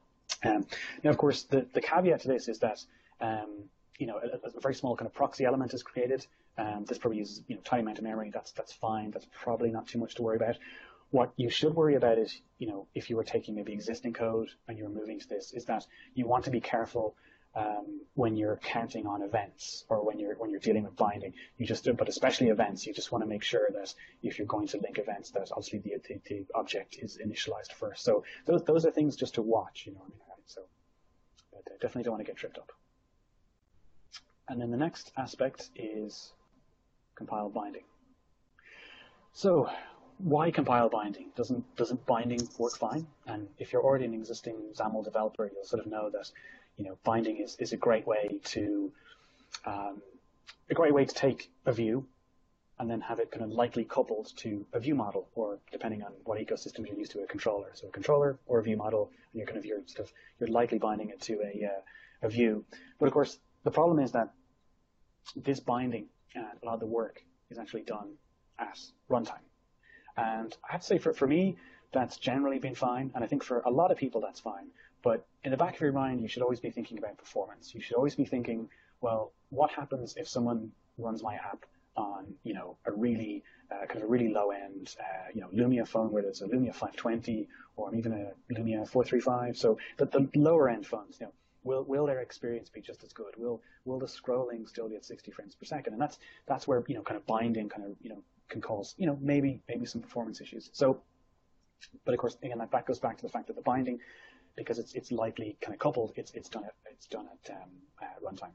Um, now, of course, the, the caveat to this is that um, you know, a, a very small kind of proxy element is created. Um, this probably uses, you know, tiny amount of memory. That's that's fine. That's probably not too much to worry about. What you should worry about is, you know, if you were taking maybe existing code and you're moving to this, is that you want to be careful um, when you're counting on events or when you're when you're dealing with binding. You just, but especially events, you just want to make sure that if you're going to link events, that obviously the the, the object is initialized first. So those those are things just to watch. You know what I mean? So but uh, definitely don't want to get tripped up. And then the next aspect is compile binding. So why compile binding? Doesn't doesn't binding work fine? And if you're already an existing XAML developer, you'll sort of know that, you know, binding is, is a great way to um, a great way to take a view and then have it kind of lightly coupled to a view model, or depending on what ecosystem you're used to, a controller. So a controller or a view model, and you're kind of you're sort of you're lightly binding it to a uh, a view. But of course, the problem is that this binding and a lot of the work is actually done at runtime. And I have to say, for, for me, that's generally been fine. And I think for a lot of people, that's fine. But in the back of your mind, you should always be thinking about performance. You should always be thinking, well, what happens if someone runs my app on, you know, a really uh, kind of a really low end, uh, you know, Lumia phone, whether it's a Lumia five twenty or even a Lumia four thirty-five. So the, the lower end phones, you know, Will will their experience be just as good? Will will the scrolling still be at sixty frames per second? And that's that's where, you know, kind of binding kind of, you know, can cause, you know, maybe maybe some performance issues. So, but of course, again, that, that goes back to the fact that the binding, because it's it's lightly kind of coupled, it's it's done at it's done at um, uh, runtime.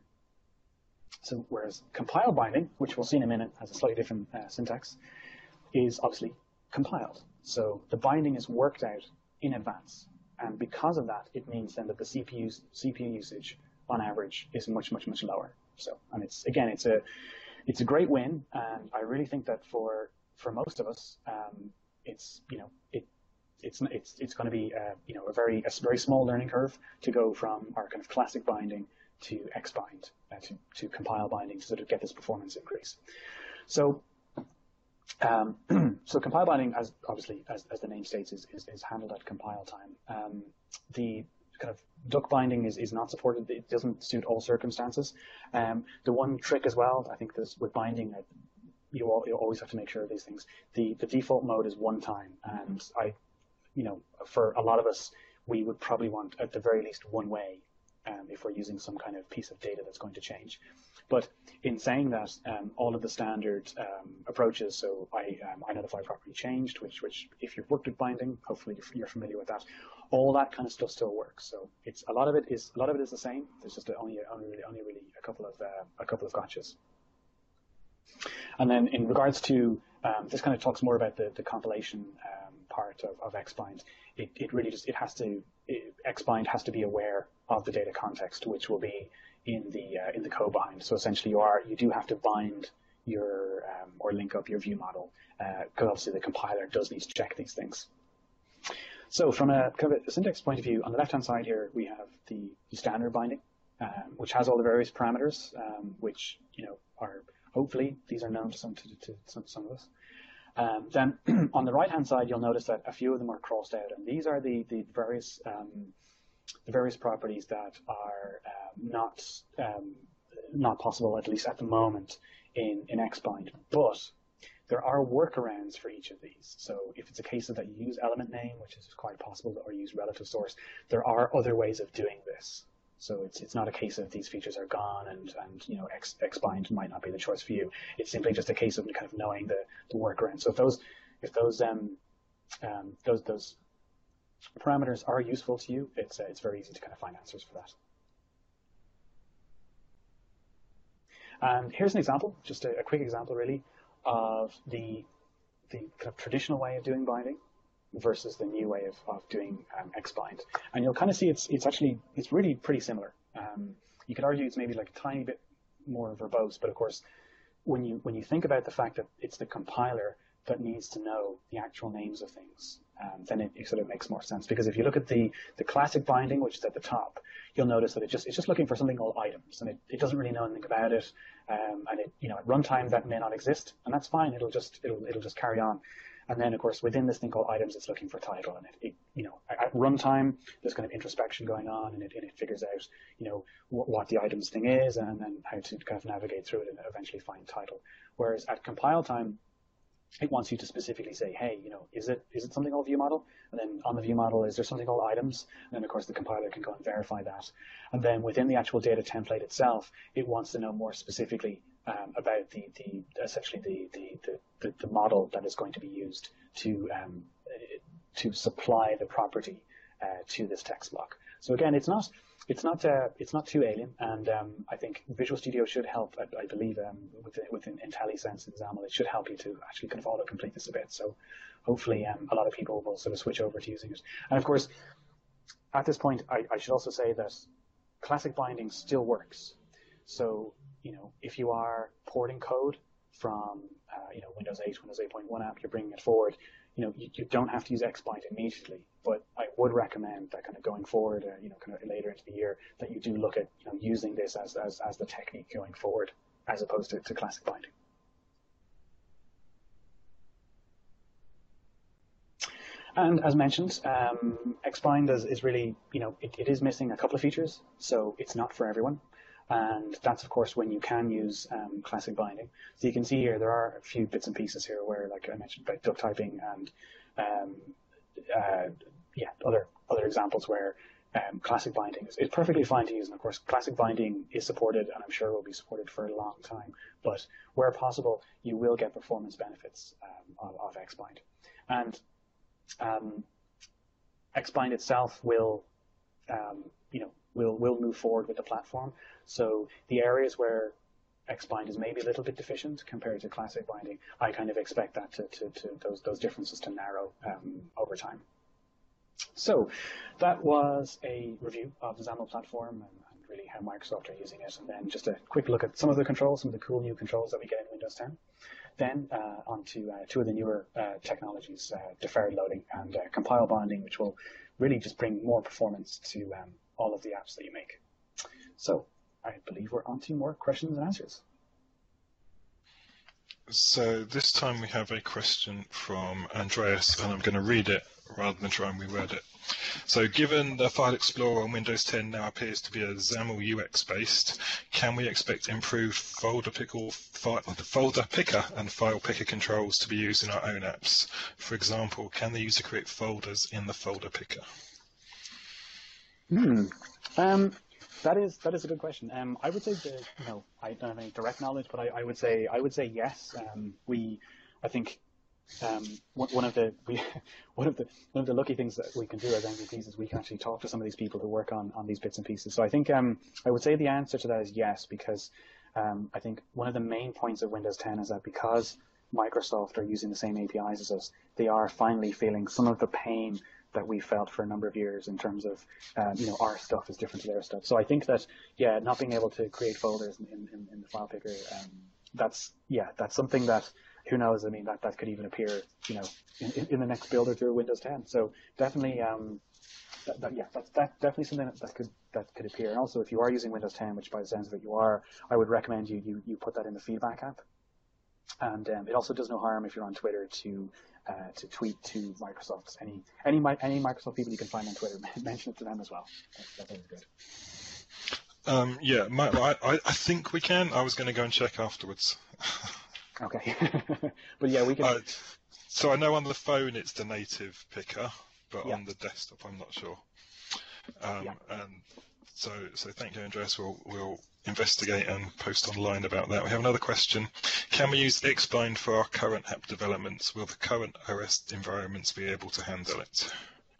So whereas compile binding, which we'll see in a minute, has a slightly different uh, syntax, is obviously compiled. So the binding is worked out in advance, and because of that, it means then that the C P U C P U usage on average is much much much lower. So, and it's again, it's a it's a great win, and I really think that for for most of us, um, it's you know it it's it's it's going to be uh, you know a very a very small learning curve to go from our kind of classic binding to xbind, uh, to to compile binding to sort of get this performance increase. So. Um, so compile binding, as obviously as, as the name states, is, is, is handled at compile time. Um, the kind of duck binding is, is not supported. It doesn't suit all circumstances. Um, the one trick as well, I think, this with binding, uh, you, all, you always have to make sure of these things. The the default mode is one time, and I, you know, for a lot of us, we would probably want at the very least one way um, if we're using some kind of piece of data that's going to change. But in saying that, um, all of the standard um, approaches, so I, um, I notify property changed, which, which if you've worked with binding, hopefully you're, you're familiar with that. All that kind of stuff still works. So it's a lot of it is a lot of it is the same. There's just a, only only really, only really a couple of uh, a couple of gotchas. And then in regards to um, this, kind of talks more about the the compilation um, part of, of xbind. It it really just it has to it, xbind has to be aware of the data context, which will be in the uh, in the code behind. So essentially, you are you do have to bind your um, or link up your view model, because uh, obviously the compiler does need to check these things. So from a kind of a syntax point of view, on the left hand side here we have the, the standard binding, um, which has all the various parameters, um, which you know are hopefully these are known to some to, to some, some of us. Um, then on the right hand side, you'll notice that a few of them are crossed out, and these are the the various um, the various properties that are um, not um, not possible, at least at the moment, in, in xbind. But there are workarounds for each of these. So if it's a case of that you use element name, which is quite possible, or use relative source, there are other ways of doing this. So it's it's not a case of these features are gone and, and you know X, xbind might not be the choice for you. It's simply just a case of kind of knowing the, the workaround. So if those if those um, um, those those parameters are useful to you, it's uh, it's very easy to kind of find answers for that. And here's an example, just a, a quick example really, of the the kind of traditional way of doing binding versus the new way of, of doing um, xbind. And you'll kind of see it's it's actually it's really pretty similar. Um, you could argue it's maybe like a tiny bit more verbose, but of course, when you when you think about the fact that it's the compiler that needs to know the actual names of things, um, then it, it sort of makes more sense. Because if you look at the the classic binding, which is at the top, you'll notice that it just it's just looking for something called items, and it, it doesn't really know anything about it. Um, and it you know at runtime that may not exist, and that's fine. It'll just it'll it'll just carry on. And then of course within this thing called items, it's looking for title, and it, it you know at runtime there's kind of introspection going on, and it and it figures out you know what, what the items thing is, and then how to kind of navigate through it and eventually find title. Whereas at compile time, it wants you to specifically say, hey, you know, is it is it something called view model? And then on the view model, is there something called items? And then, of course, the compiler can go and verify that. And then within the actual data template itself, it wants to know more specifically um, about the, the essentially the, the, the, the model that is going to be used to um, to supply the property uh, to this text block. So again, it's not it's not uh, it's not too alien, and um, I think Visual Studio should help. I, I believe um, within within IntelliSense and XAML, it should help you to actually kind of auto-complete this a bit. So hopefully, um, a lot of people will sort of switch over to using it. And of course, at this point, I, I should also say that classic binding still works. So you know, if you are porting code from uh, you know Windows eight, Windows eight point one app, you're bringing it forward. You know, you, you don't have to use xbind immediately, but I would recommend that kind of going forward, uh, you know, kind of later into the year, that you do look at, you know, using this as as, as the technique going forward, as opposed to, to classic binding. And as mentioned, um, xbind is, is really, you know, it, it is missing a couple of features, so it's not for everyone. And that's, of course, when you can use um, classic binding. So you can see here there are a few bits and pieces here where, like I mentioned, about duck typing and um, uh, yeah, other other examples where um, classic binding is, is perfectly fine to use. And of course, classic binding is supported, and I'm sure will be supported for a long time. But where possible, you will get performance benefits um, of, of Xbind. And um, Xbind itself will, um, you know, will will move forward with the platform. So the areas where Xbind is maybe a little bit deficient compared to classic binding, I kind of expect that to, to, to those those differences to narrow um, over time. So that was a review of the XAML platform and, and really how Microsoft are using it, and then just a quick look at some of the controls, some of the cool new controls that we get in Windows ten. Then uh, on to uh, two of the newer uh, technologies, uh, deferred loading and uh, compile binding, which will really just bring more performance to um, all of the apps that you make. So I believe we're on to more questions and answers. So this time we have a question from Andreas, and I'm going to read it rather than try and reword it. So given the File Explorer on Windows ten now appears to be a XAML U X based, can we expect improved folder picker, folder picker and file picker controls to be used in our own apps? For example, can the user create folders in the folder picker? Hmm. Um, that is that is a good question. Um, I would say that, you know, I don't have any direct knowledge, but I, I would say I would say yes. Um, we, I think. Um, one of the we, one of the one of the lucky things that we can do as M V Ps is we can actually talk to some of these people who work on, on these bits and pieces. So I think um, I would say the answer to that is yes, because um, I think one of the main points of Windows ten is that because Microsoft are using the same A P Is as us, they are finally feeling some of the pain that we felt for a number of years in terms of um, you know, our stuff is different to their stuff. So I think that yeah, not being able to create folders in, in, in the file picker, um, that's yeah, that's something that. Who knows? I mean, that, that could even appear, you know, in, in the next build or through Windows ten. So definitely, um, that, that, yeah, that's that definitely something that, that could that could appear. And also, if you are using Windows ten, which by the sounds of it you are, I would recommend you you, you put that in the feedback app. And um, it also does no harm if you're on Twitter to uh, to tweet to Microsoft. Any any any Microsoft people you can find on Twitter, mention it to them as well. That's, that's always good. Um, yeah, my, I I think we can. I was going to go and check afterwards. Okay, but yeah, we can. Uh, so I know on the phone it's the native picker, but yeah. on the desktop I'm not sure. Um, yeah. And so, so thank you, Andreas. We'll we'll investigate and post online about that. We have another question: can we use Xbind for our current app developments? Will the current O S environments be able to handle it?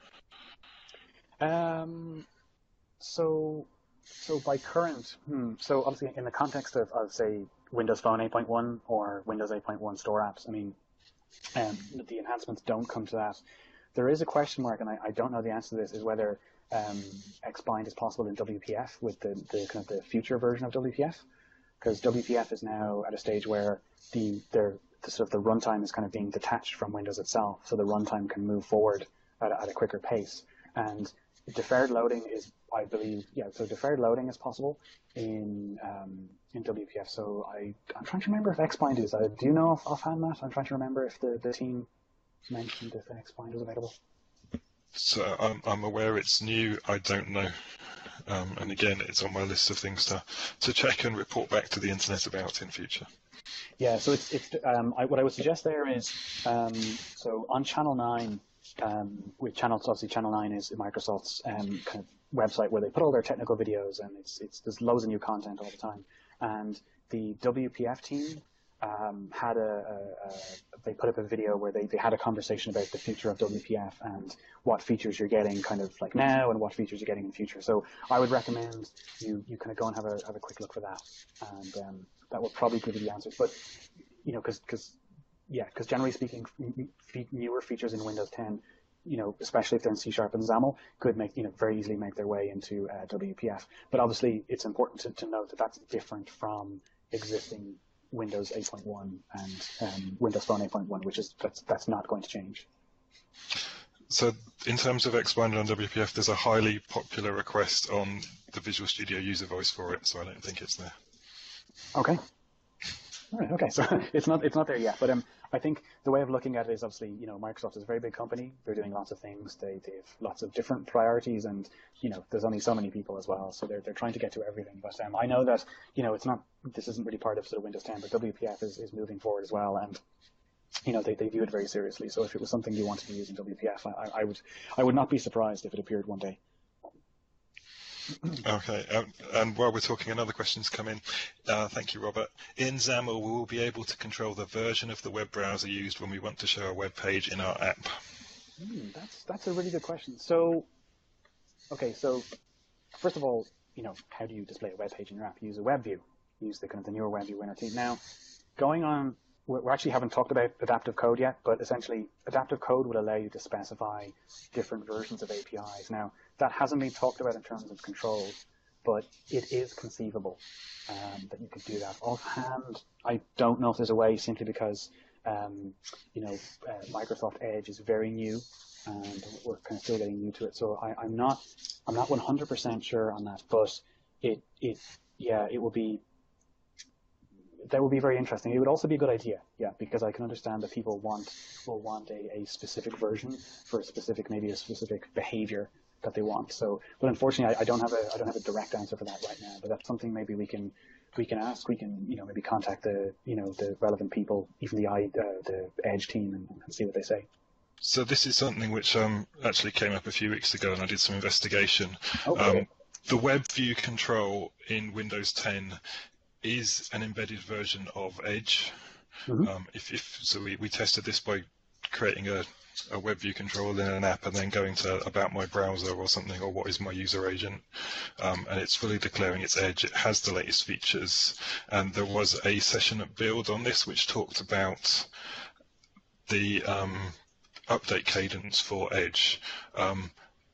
Um. So, so by current, hmm, so obviously in the context of, of say. Windows Phone eight point one or Windows eight point one store apps. I mean, um, the enhancements don't come to that. There is a question mark, and I, I don't know the answer to this, is whether um, Xbind is possible in W P F with the, the kind of the future version of W P F, because W P F is now at a stage where the, the sort of the runtime is kind of being detached from Windows itself, so the runtime can move forward at a, at a quicker pace. And deferred loading is, I believe, yeah. So deferred loading is possible in um, in W P F. So I I'm trying to remember if Xbind is. Uh, do you know off, offhand, Matt? I'm trying to remember if the, the team mentioned if Xbind was available. So I'm I'm aware it's new. I don't know. Um, and again, it's on my list of things to to check and report back to the internet about in future. Yeah. So it's it's um, I, what I would suggest there is um, so on Channel nine. Um, with channels, obviously Channel nine is Microsoft's um, kind of website where they put all their technical videos, and it's it's there's loads of new content all the time. And the W P F team um, had a, a, a they put up a video where they, they had a conversation about the future of W P F and what features you're getting kind of like now and what features you're getting in the future. So I would recommend you you kind of go and have a have a quick look for that, and um, that will probably give you the answers. But you know, because because Yeah, because generally speaking, newer features in Windows ten, you know, especially if they're in C Sharp and XAML, could make, you know, very easily make their way into uh, W P F. But obviously, it's important to, to note that that's different from existing Windows eight point one and um, Windows Phone eight point one, which is that's that's not going to change. So, in terms of Xbind on W P F, there's a highly popular request on the Visual Studio user voice for it, so I don't think it's there. Okay. All right, okay, so it's not it's not there yet, but um, I think the way of looking at it is obviously, you know, Microsoft is a very big company. They're doing lots of things. They they have lots of different priorities, and you know, there's only so many people as well, so they're they're trying to get to everything. But um, I know that, you know, it's not this isn't really part of sort of Windows ten, but W P F is, is moving forward as well, and you know, they, they view it very seriously. So if it was something you wanted to use in W P F, I, I would I would not be surprised if it appeared one day. Okay, um, and while we're talking, another question's come in. Uh, thank you, Robert. In XAML, we will be able to control the version of the web browser used when we want to show a web page in our app. Hmm, that's that's a really good question. So, okay, so first of all, you know, how do you display a web page in your app? You use a web view. Use the kind of the newer web view winner team. Now, going on, we actually haven't talked about adaptive code yet, but essentially, adaptive code will allow you to specify different versions of A P Is. Now, that hasn't been talked about in terms of controls, but it is conceivable um, that you could do that. Offhand, I don't know if there's a way, simply because um, you know uh, Microsoft Edge is very new, and we're kind of still getting new to it. So I, I'm not I'm not one hundred percent sure on that, but it it yeah it will be that would be very interesting. It would also be a good idea, yeah, because I can understand that people want will want a, a specific version for a specific, maybe a specific behavior that they want. So, but unfortunately, I, I don't have a I don't have a direct answer for that right now. But that's something maybe we can we can ask. We can you know maybe contact the you know the relevant people, even the I uh, the Edge team, and, and see what they say. So this is something which um, actually came up a few weeks ago, and I did some investigation. Oh, cool. Um, the web view control in Windows ten is an embedded version of Edge. Mm-hmm. Um, if, if so, we, we tested this by creating a, a web view control in an app and then going to about my browser or something, or what is my user agent, um, and it's fully declaring its Edge. It has the latest features, and there was a session at Build on this which talked about the um, update cadence for Edge. Um,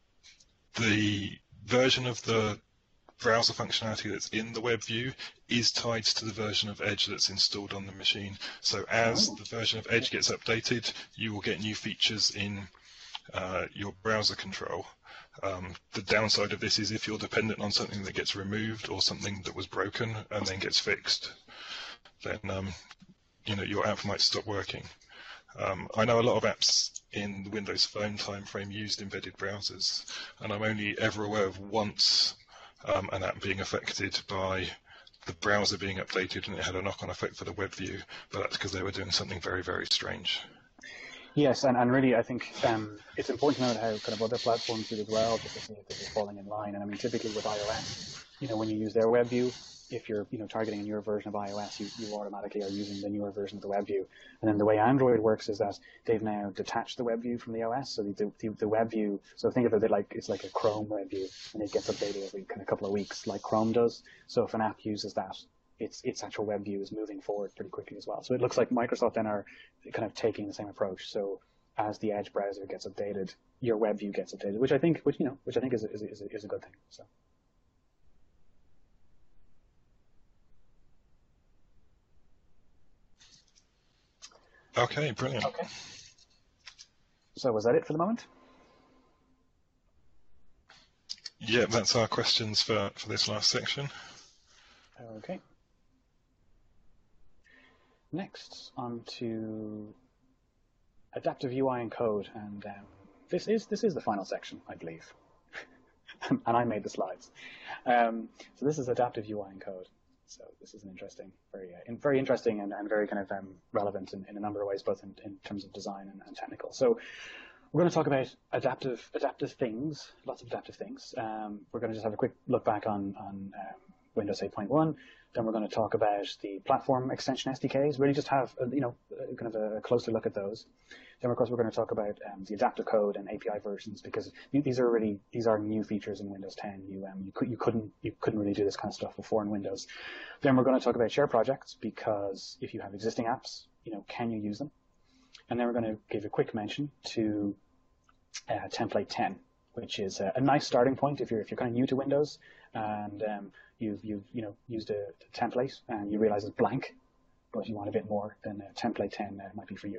the version of the browser functionality that's in the web view is tied to the version of Edge that's installed on the machine. So as Oh. the version of Edge gets updated, you will get new features in uh, your browser control. Um, the downside of this is if you're dependent on something that gets removed or something that was broken and then gets fixed, then um, you know your app might stop working. Um, I know a lot of apps in the Windows Phone timeframe used embedded browsers, and I'm only ever aware of once Um, an app being affected by the browser being updated, and it had a knock-on effect for the web view, but that's because they were doing something very, very strange. Yes, and, and really, I think um, it's important to note how kind of other platforms do as well, just to see if they're falling in line. And I mean, typically with iOS, you know, when you use their web view, if you're, you know, targeting a newer version of iOS, you, you automatically are using the newer version of the web view. And then the way Android works is that they've now detached the web view from the O S. So the, the, the web view, so think of it a bit like it's like a Chrome web view, and it gets updated every kind of couple of weeks, like Chrome does. So if an app uses that, its its actual web view is moving forward pretty quickly as well. So it looks like Microsoft then are kind of taking the same approach. So as the Edge browser gets updated, your web view gets updated, which I think, which you know, which I think is is is, is a good thing. So. Okay, brilliant. Okay. So was that it for the moment? Yeah, that's our questions for, for this last section. Okay. Next, on to adaptive U I and code, and um, this is this is the final section, I believe, and I made the slides. Um, so this is adaptive U I and code. So this is an interesting, very uh, very interesting and, and very kind of um, relevant in, in a number of ways, both in, in terms of design and, and technical. So we're going to talk about adaptive adaptive things, lots of adaptive things. Um, we're going to just have a quick look back on on um, Windows eight point one. Then we're going to talk about the platform extension S D Ks. Really, just have a, you know kind of a closer look at those. Then, of course, we're going to talk about um, the adaptive code and A P I versions, because these are really these are new features in Windows ten. You um, you could you couldn't you couldn't really do this kind of stuff before in Windows. Then we're going to talk about share projects, because if you have existing apps, you know, can you use them? And then we're going to give a quick mention to uh, template ten, which is a, a nice starting point if you're if you're kind of new to Windows and um, you've you've you know used a, a template and you realize it's blank, but you want a bit more, then uh, template ten uh, might be for you.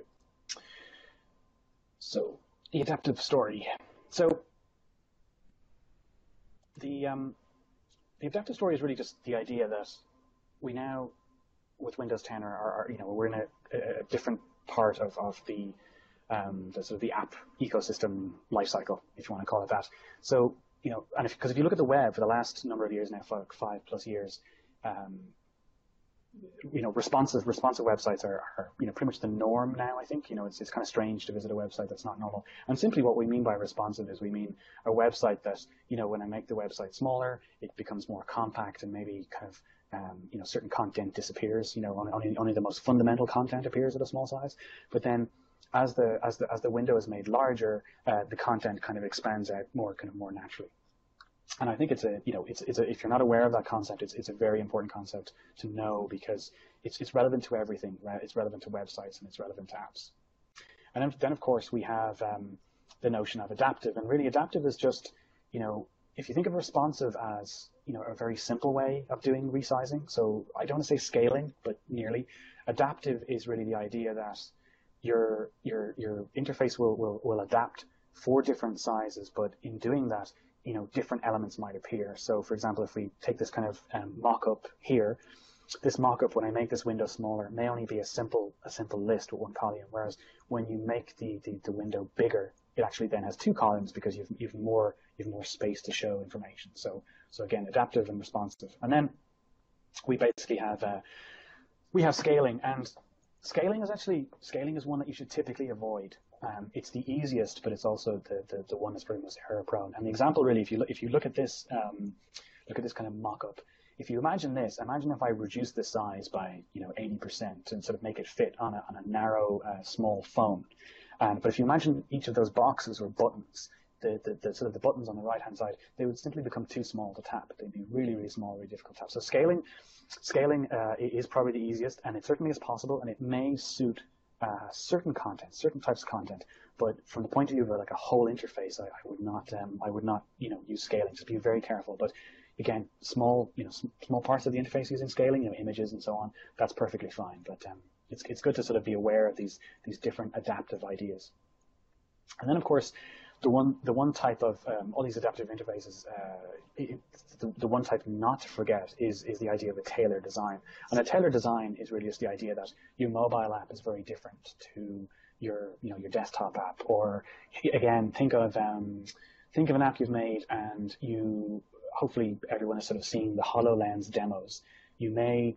So the adaptive story. So the um, the adaptive story is really just the idea that we now, with Windows ten, are, are you know we're in a, a different part of of the um, the sort of the app ecosystem lifecycle, if you want to call it that. So you know, and because if, if you look at the web for the last number of years now, five, five plus years, um, you know, responsive responsive websites are, are, you know, pretty much the norm now. I think, you know, it's it's kind of strange to visit a website that's not normal. And simply what we mean by responsive is we mean a website that, you know, when I make the website smaller, it becomes more compact and maybe kind of um, you know, certain content disappears. You know, only only the most fundamental content appears at a small size. But then as the as the as the window is made larger, uh, the content kind of expands out more kind of more naturally. And I think it's a, you know, it's, it's a, if you're not aware of that concept, it's, it's a very important concept to know because it's, it's relevant to everything, right? It's relevant to websites and it's relevant to apps. And then, then of course, we have um, the notion of adaptive. And really, adaptive is just, you know, if you think of responsive as, you know, a very simple way of doing resizing. So I don't want to say scaling, but nearly. Adaptive is really the idea that your your your interface will will, will adapt for different sizes, but in doing that, you know, different elements might appear. So, for example, if we take this kind of um, mock-up here, this mock-up, when I make this window smaller, may only be a simple a simple list with one column, whereas when you make the, the, the window bigger, it actually then has two columns because you've you've more you've more space to show information. So so again, adaptive and responsive. And then we basically have uh, we have scaling, and scaling is actually scaling is one that you should typically avoid. Um, it's the easiest, but it's also the, the, the one that's very most error prone. And the example really, if you look, if you look at this, um, look at this kind of mock-up. If you imagine this, imagine if I reduce the size by, you know, eighty percent and sort of make it fit on a, on a narrow, uh, small phone. Um, but if you imagine each of those boxes or buttons, the, the, the sort of the buttons on the right-hand side, they would simply become too small to tap. They'd be really, really small, really difficult to tap. So scaling, scaling uh, is probably the easiest, and it certainly is possible, and it may suit Uh, certain content, certain types of content, but from the point of view of like a whole interface, I, I would not, um, I would not, you know, use scaling. Just be very careful. But again, small, you know, sm small parts of the interface using scaling, you know, images and so on, that's perfectly fine. But um, it's it's good to sort of be aware of these these different adaptive ideas. And then of course, the one the one type of um, all these adaptive interfaces, uh, it, the, the one type not to forget is is the idea of a tailored design. And a tailored design is really just the idea that your mobile app is very different to your you know your desktop app. Or again, think of um, think of an app you've made, and you hopefully everyone has sort of seen the HoloLens demos. You may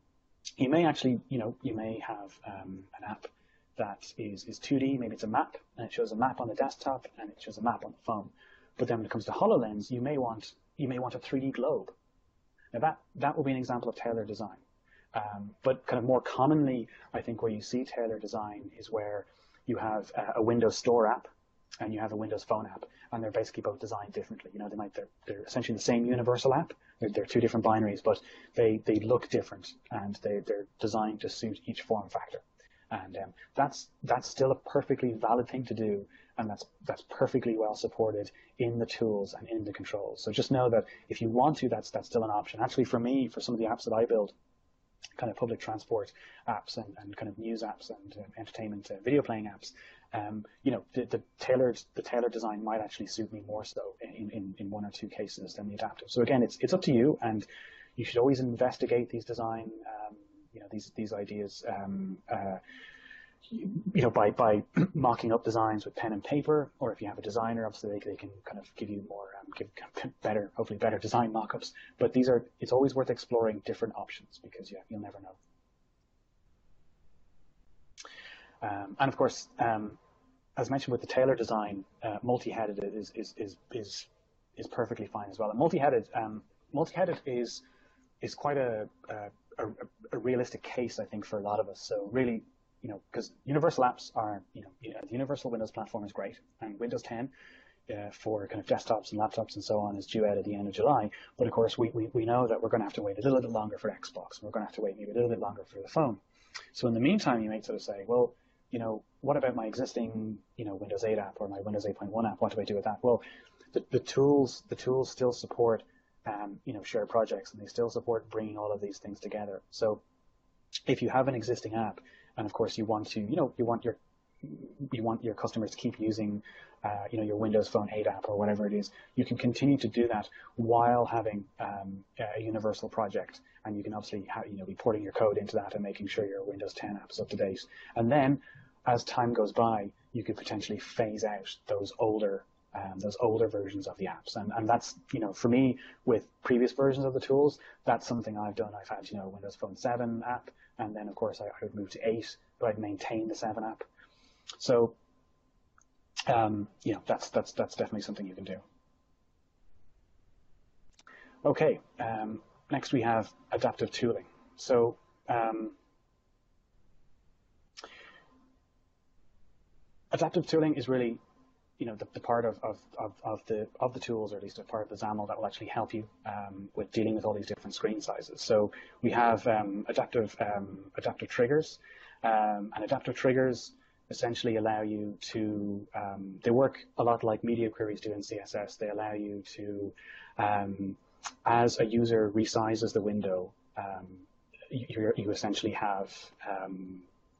you may actually you know you may have um, an app that is, is two D, maybe it's a map, and it shows a map on the desktop, and it shows a map on the phone. But then when it comes to HoloLens, you may want you may want a three D globe. Now that, that will be an example of tailored design. Um, but kind of more commonly, I think where you see tailored design is where you have a, a Windows Store app, and you have a Windows Phone app, and they're basically both designed differently. You know, they might they're, they're essentially the same universal app. They're, they're two different binaries, but they, they look different, and they, they're designed to suit each form factor. And um, that's that's still a perfectly valid thing to do, and that's that's perfectly well supported in the tools and in the controls. So just know that if you want to, that's that's still an option. Actually, for me, for some of the apps that I build, kind of public transport apps and, and kind of news apps and uh, entertainment uh, video playing apps, um, you know, the, the tailored the tailored design might actually suit me more so in, in, in one or two cases than the adaptive. So again, it's it's up to you, and you should always investigate these design. Um, you know, these these ideas, um, uh, you, you know, by by mocking up designs with pen and paper, or if you have a designer, obviously they, they can kind of give you more, um, give better, hopefully better design mock-ups. But these are, it's always worth exploring different options because yeah, you'll never know. Um, and of course, um, as mentioned with the tailored design, uh, multi-headed is is is is is perfectly fine as well. And multi-headed, um, multi-headed is is quite a, a A, a realistic case, I think, for a lot of us. So really, you know, because universal apps are, you know, the universal Windows platform is great, and Windows ten uh, for kind of desktops and laptops and so on is due out at the end of July. But of course, we, we, we know that we're going to have to wait a little bit longer for Xbox, and we're going to have to wait maybe a little bit longer for the phone. So in the meantime, you might sort of say, well, you know, what about my existing, you know, Windows eight app or my Windows eight point one app? What do I do with that? Well, the, the tools the tools still support Um, you know, shared projects, and they still support bringing all of these things together. So if you have an existing app, and of course you want to, you know, you want your you want your customers to keep using, uh, you know, your Windows Phone eight app or whatever it is, you can continue to do that while having um, a universal project, and you can obviously, have, you know, be porting your code into that and making sure your Windows ten app is up to date. And then, as time goes by, you could potentially phase out those older um, those older versions of the apps. And, and that's, you know, for me, with previous versions of the tools, that's something I've done. I've had, you know, Windows Phone seven app, and then, of course, I, I would move to eight, but I'd maintain the seven app. So, um, you know, that's, that's, that's definitely something you can do. Okay, um, next we have adaptive tooling. So, um, adaptive tooling is really, you know, the, the part of, of, of, of the of the tools, or at least a part of the XAML that will actually help you um, with dealing with all these different screen sizes. So we have um, adaptive um, adaptive triggers, um, and adaptive triggers essentially allow you to. Um, they work a lot like media queries do in C S S. They allow you to, um, as a user resizes the window, um, you, you essentially have. Um,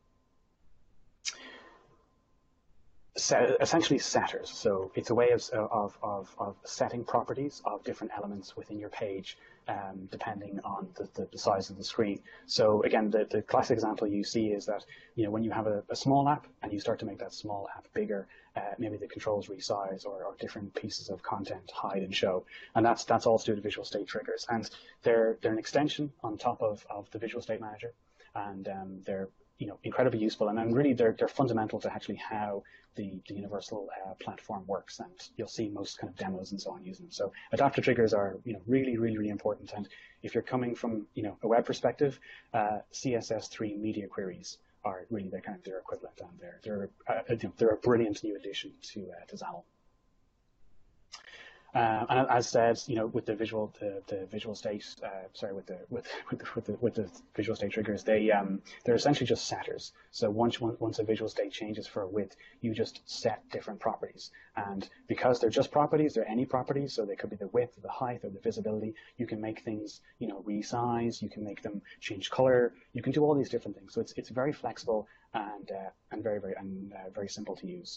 Set, essentially setters. So it's a way of, of, of, of setting properties of different elements within your page, um, depending on the, the, the size of the screen. So again, the, the classic example you see is that, you know, when you have a, a small app and you start to make that small app bigger, uh, maybe the controls resize, or, or different pieces of content hide and show. And that's that's all to do with visual state triggers. And they're they're an extension on top of, of the Visual State Manager, and um, they're you know incredibly useful, and, and really they're they're fundamental to actually how the, the universal uh, platform works, and you'll see most kind of demos and so on using them. So adaptive triggers are you know really really really important, and if you're coming from you know a web perspective, uh, C S S three media queries are really their kind of their equivalent, and they're they're uh, you know, they're a brilliant new addition to uh, to XAML. Uh, and as said, you know, with the visual, the, the visual state, uh, sorry, with the with with the, with the with the visual state triggers, they um, they're essentially just setters. So once once a visual state changes for a width, you just set different properties. And because they're just properties, they're any properties. So they could be the width, the height, or the visibility. You can make things, you know, resize. You can make them change color. You can do all these different things. So it's it's very flexible and uh, and very very and uh, very simple to use.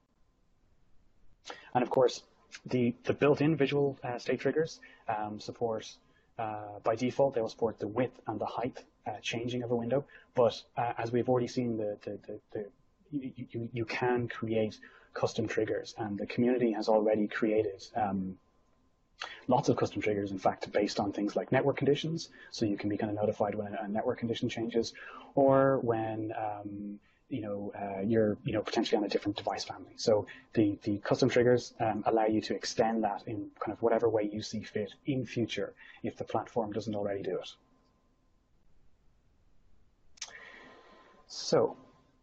And of course, The, the built-in visual uh, state triggers um, support, uh, by default, they will support the width and the height uh, changing of a window. But uh, as we've already seen, the, the, the, the you, you, you can create custom triggers, and the community has already created um, lots of custom triggers, in fact, based on things like network conditions. So you can be kind of notified when a network condition changes, or when um, you know, uh, you're, you know, potentially on a different device family. So the, the custom triggers um, allow you to extend that in kind of whatever way you see fit in future if the platform doesn't already do it. So,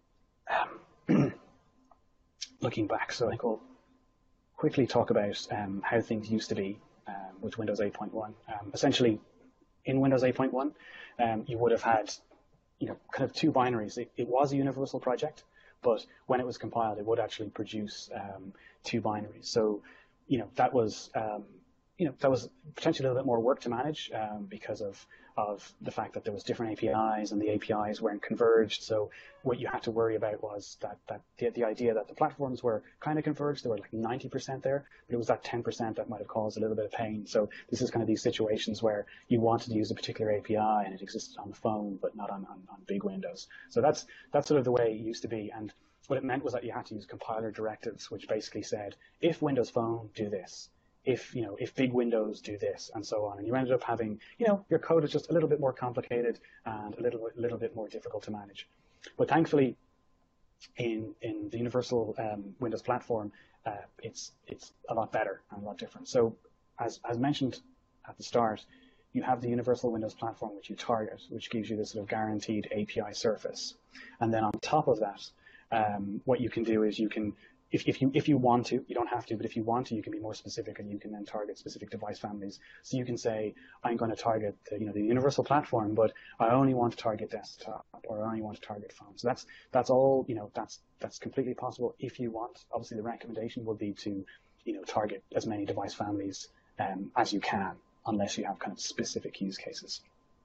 um, looking back, so I think we'll quickly talk about um, how things used to be um, with Windows eight point one. Um, essentially, in Windows eight point one, um, you would have had you know, kind of two binaries. It, it was a universal project, but when it was compiled, it would actually produce um, two binaries. So, you know, that was, um, you know, that was potentially a little bit more work to manage um, because of of the fact that there was different A P Is and the A P Is weren't converged. So what you had to worry about was that that the, the idea that the platforms were kind of converged. They were like ninety percent there, but it was that ten percent that might have caused a little bit of pain. So this is kind of these situations where you wanted to use a particular A P I and it existed on the phone, but not on, on, on big windows. So that's that's sort of the way it used to be. And what it meant was that you had to use compiler directives, which basically said, if Windows Phone, do this. If, you know, if big windows do this, and so on. And you ended up having, you know, your code is just a little bit more complicated and a little, little bit more difficult to manage. But thankfully, in, in the universal um, Windows platform, uh, it's, it's a lot better and a lot different. So as, as mentioned at the start, you have the universal Windows platform, which you target, which gives you this sort of guaranteed A P I surface. And then on top of that, um, what you can do is you can If, if you if you want to, you don't have to, but if you want to, you can be more specific, and you can then target specific device families. So you can say, I'm going to target the, you know the universal platform, but I only want to target desktop, or I only want to target phone. So that's that's all you know that's that's completely possible if you want. Obviously, the recommendation would be to you know target as many device families um, as you can, unless you have kind of specific use cases.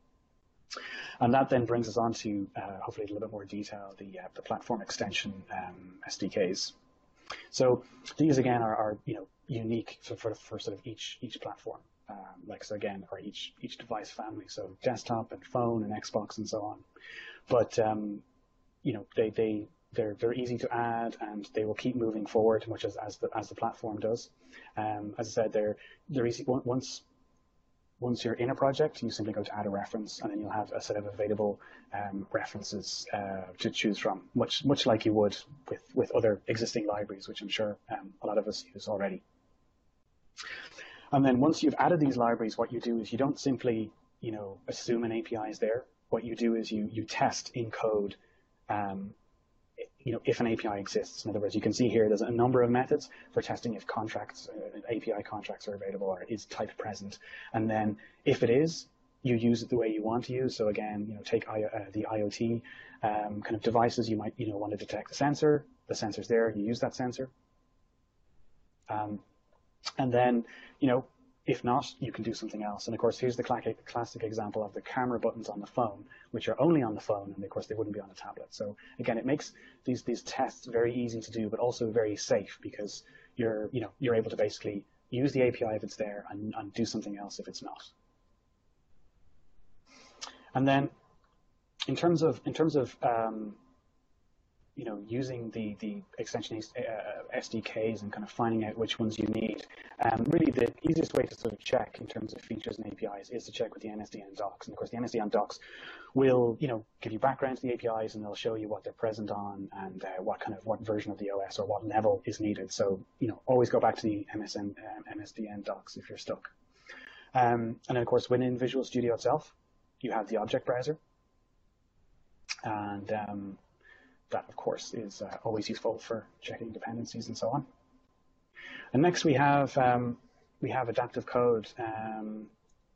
And that then brings us on to uh, hopefully a little bit more detail, the uh, the platform extension um, S D Ks. So these again are, are you know unique for, for, for sort of each each platform, um, like so again, or each each device family. So desktop and phone and Xbox and so on. But um, you know they they they're they're easy to add, and they will keep moving forward, much as as the as the platform does. Um, as I said, they're they're easy once. Once you're in a project, you simply go to add a reference, and then you'll have a set of available um, references uh, to choose from, much much like you would with, with other existing libraries, which I'm sure um, a lot of us use already. And then once you've added these libraries, what you do is you don't simply, you know, assume an A P I is there. What you do is you you test in code, um, you know, if an A P I exists. In other words, you can see here there's a number of methods for testing if contracts, uh, A P I contracts are available, or is type present. And then if it is, you use it the way you want to use. So again, you know, take I, uh, the IoT um, kind of devices. You might, you know, want to detect the sensor. The sensor's there. You use that sensor. Um, and then, you know, if not, you can do something else. And of course, here's the classic example of the camera buttons on the phone, which are only on the phone, and of course they wouldn't be on a tablet. So again, it makes these these tests very easy to do, but also very safe, because you're you know you're able to basically use the A P I if it's there, and, and do something else if it's not. And then, in terms of in terms of um, you know, using the, the extension uh, S D Ks and kind of finding out which ones you need. Um, really, the easiest way to sort of check in terms of features and A P Is is to check with the N S D N docs. And of course, the N S D N docs will, you know, give you background to the A P Is, and they'll show you what they're present on, and uh, what kind of what version of the O S or what level is needed. So, you know, always go back to the M S N, um, N S D N docs if you're stuck. Um, and then, of course, within Visual Studio itself, you have the object browser, and um, that, of course, is uh, always useful for checking dependencies and so on. And next we have um, we have adaptive code. Um,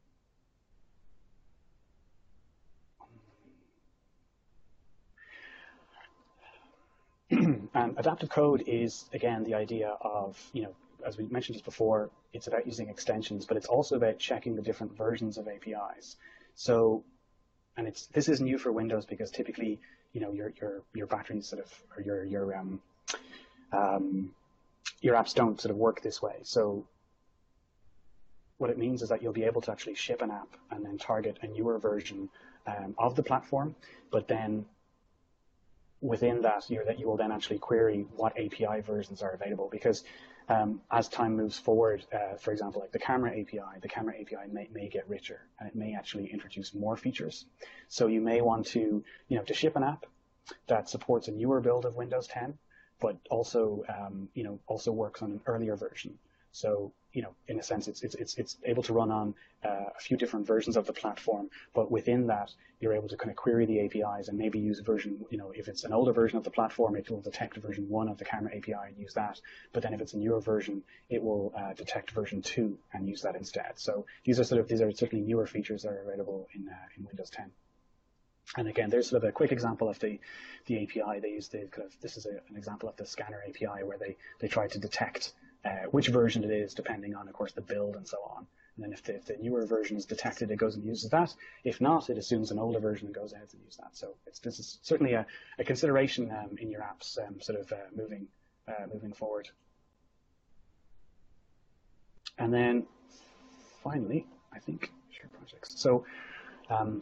and adaptive code is, again, the idea of, you know, as we mentioned just before, it's about using extensions, but it's also about checking the different versions of A P Is. So, and it's this is new for Windows, because typically, you know, your your your batteries sort of, or your your um, um, your apps don't sort of work this way. So what it means is that you'll be able to actually ship an app and then target a newer version um, of the platform, but then within that, you're, that you will then actually query what A P I versions are available, because um, as time moves forward, uh, for example, like the camera A P I, the camera A P I may, may get richer, and it may actually introduce more features. So you may want to, you know, to ship an app that supports a newer build of Windows ten, but also, um, you know, also works on an earlier version. So, you know, in a sense, it's it's it's, it's able to run on uh, a few different versions of the platform, but within that, you're able to kind of query the A P Is and maybe use version, you know, if it's an older version of the platform, it will detect version one of the camera A P I and use that. But then if it's a newer version, it will uh, detect version two and use that instead. So these are sort of these are certainly newer features that are available in uh, in Windows ten. And again, there's sort of a quick example of the, the A P I they use. The kind of, this is a, an example of the scanner A P I where they, they try to detect uh, which version it is depending on, of course, the build and so on. And then if the, if the newer version is detected, it goes and uses that. If not, it assumes an older version and goes ahead and uses that. So it's, this is certainly a, a consideration um, in your apps um, sort of uh, moving, uh, moving forward. And then finally, I think, share projects. So um,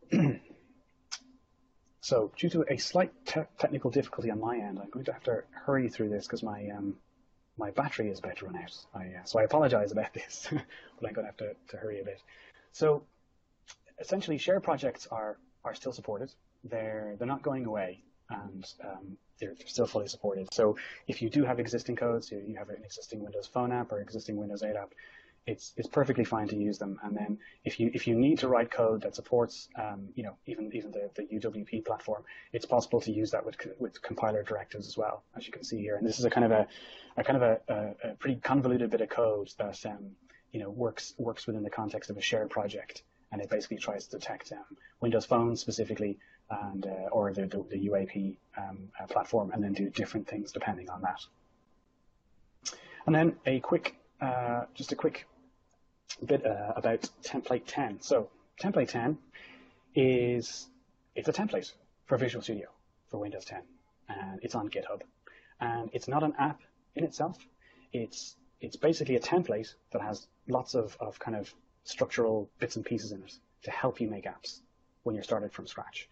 So due to a slight te technical difficulty on my end, I'm going to have to hurry through this because my um, my battery is about to run out. I, uh, so I apologize about this, but I'm going to have to, to hurry a bit. So essentially, share projects are are still supported. They're they're not going away, and um, they're, they're still fully supported. So if you do have existing codes, you, you have an existing Windows Phone app or existing Windows eight app, it's it's perfectly fine to use them. And then if you if you need to write code that supports um, you know, even even the, the U W P platform, it's possible to use that with with compiler directives as well, as you can see here. And this is a kind of a, a kind of a, a, a pretty convoluted bit of code that um, you know works works within the context of a shared project, and it basically tries to detect um, Windows Phone specifically, and uh, or the the, the U A P um, uh, platform, and then do different things depending on that. And then a quick uh, just a quick a bit uh, about template ten. So template ten is it's a template for Visual Studio for Windows ten, and it's on GitHub. And it's not an app in itself. It's it's basically a template that has lots of, of kind of structural bits and pieces in it to help you make apps when you're started from scratch.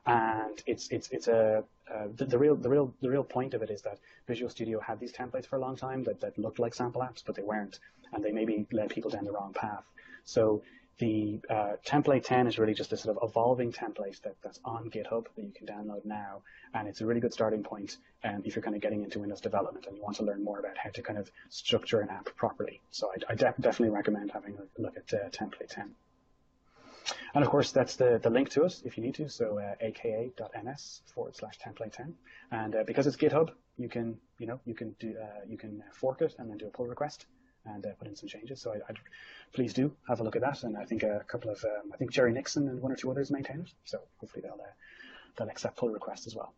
And it's it's it's a uh, the, the real the real the real point of it is that Visual Studio had these templates for a long time that, that looked like sample apps, but they weren't, and they maybe led people down the wrong path. So the uh, template ten is really just a sort of evolving template that, that's on GitHub that you can download now, and it's a really good starting point um, if you're kind of getting into Windows development and you want to learn more about how to kind of structure an app properly. So I, I de definitely recommend having a look at uh, template ten. And of course, that's the, the link to it if you need to. So uh, aka.ms forward slash template ten. And uh, because it's GitHub, you can, you know, you can do, uh, you can fork it and then do a pull request and uh, put in some changes. So I, I'd, please do have a look at that. And I think a couple of, um, I think Jerry Nixon and one or two others maintain it. So hopefully they'll, uh, they'll accept pull requests as well.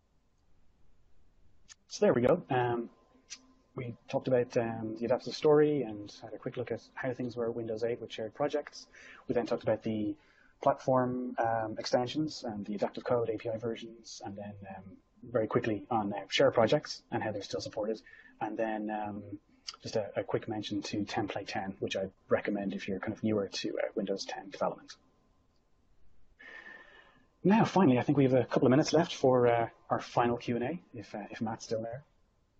So there we go. Um, We talked about um, the adaptive story and had a quick look at how things were Windows eight with shared projects. We then talked about the platform um, extensions and the adaptive code A P I versions, and then um, very quickly on uh, shared projects and how they're still supported. And then um, just a, a quick mention to template ten, which I recommend if you're kind of newer to uh, Windows ten development. Now, finally, I think we have a couple of minutes left for uh, our final Q and A, if, uh, if Matt's still there.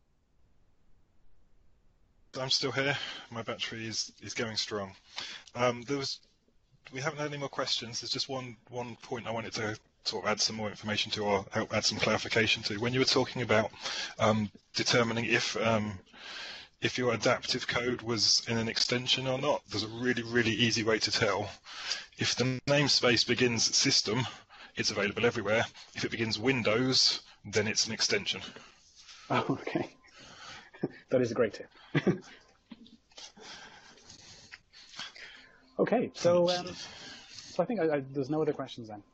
I'm still here. My battery is, is going strong. Um, there was, we haven't had any more questions. There's just one one point I wanted to sort of add some more information to or help add some clarification to. When you were talking about um, determining if um, if your adaptive code was in an extension or not, there's a really, really easy way to tell. If the namespace begins system, it's available everywhere. If it begins Windows, then it's an extension. Oh, okay. That is a great tip. Okay, so um, so I think I, I, there's no other questions then.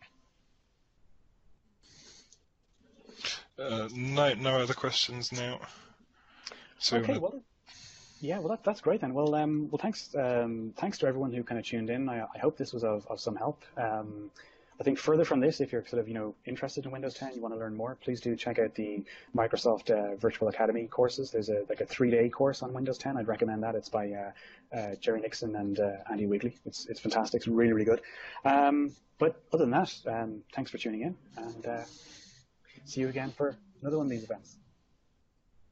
Uh, no, no other questions now. So okay, well, yeah, well that, that's great then. Well, um, well, thanks, um, thanks to everyone who kind of tuned in. I, I hope this was of, of some help. Um, I think further from this, if you're sort of you know interested in Windows ten, you want to learn more, please do check out the Microsoft uh, Virtual Academy courses. There's a like a three-day course on Windows ten. I'd recommend that. It's by uh, uh, Jerry Nixon and uh, Andy Wigley. It's it's fantastic. It's really really good. Um, but other than that, um, thanks for tuning in, and uh, see you again for another one of these events.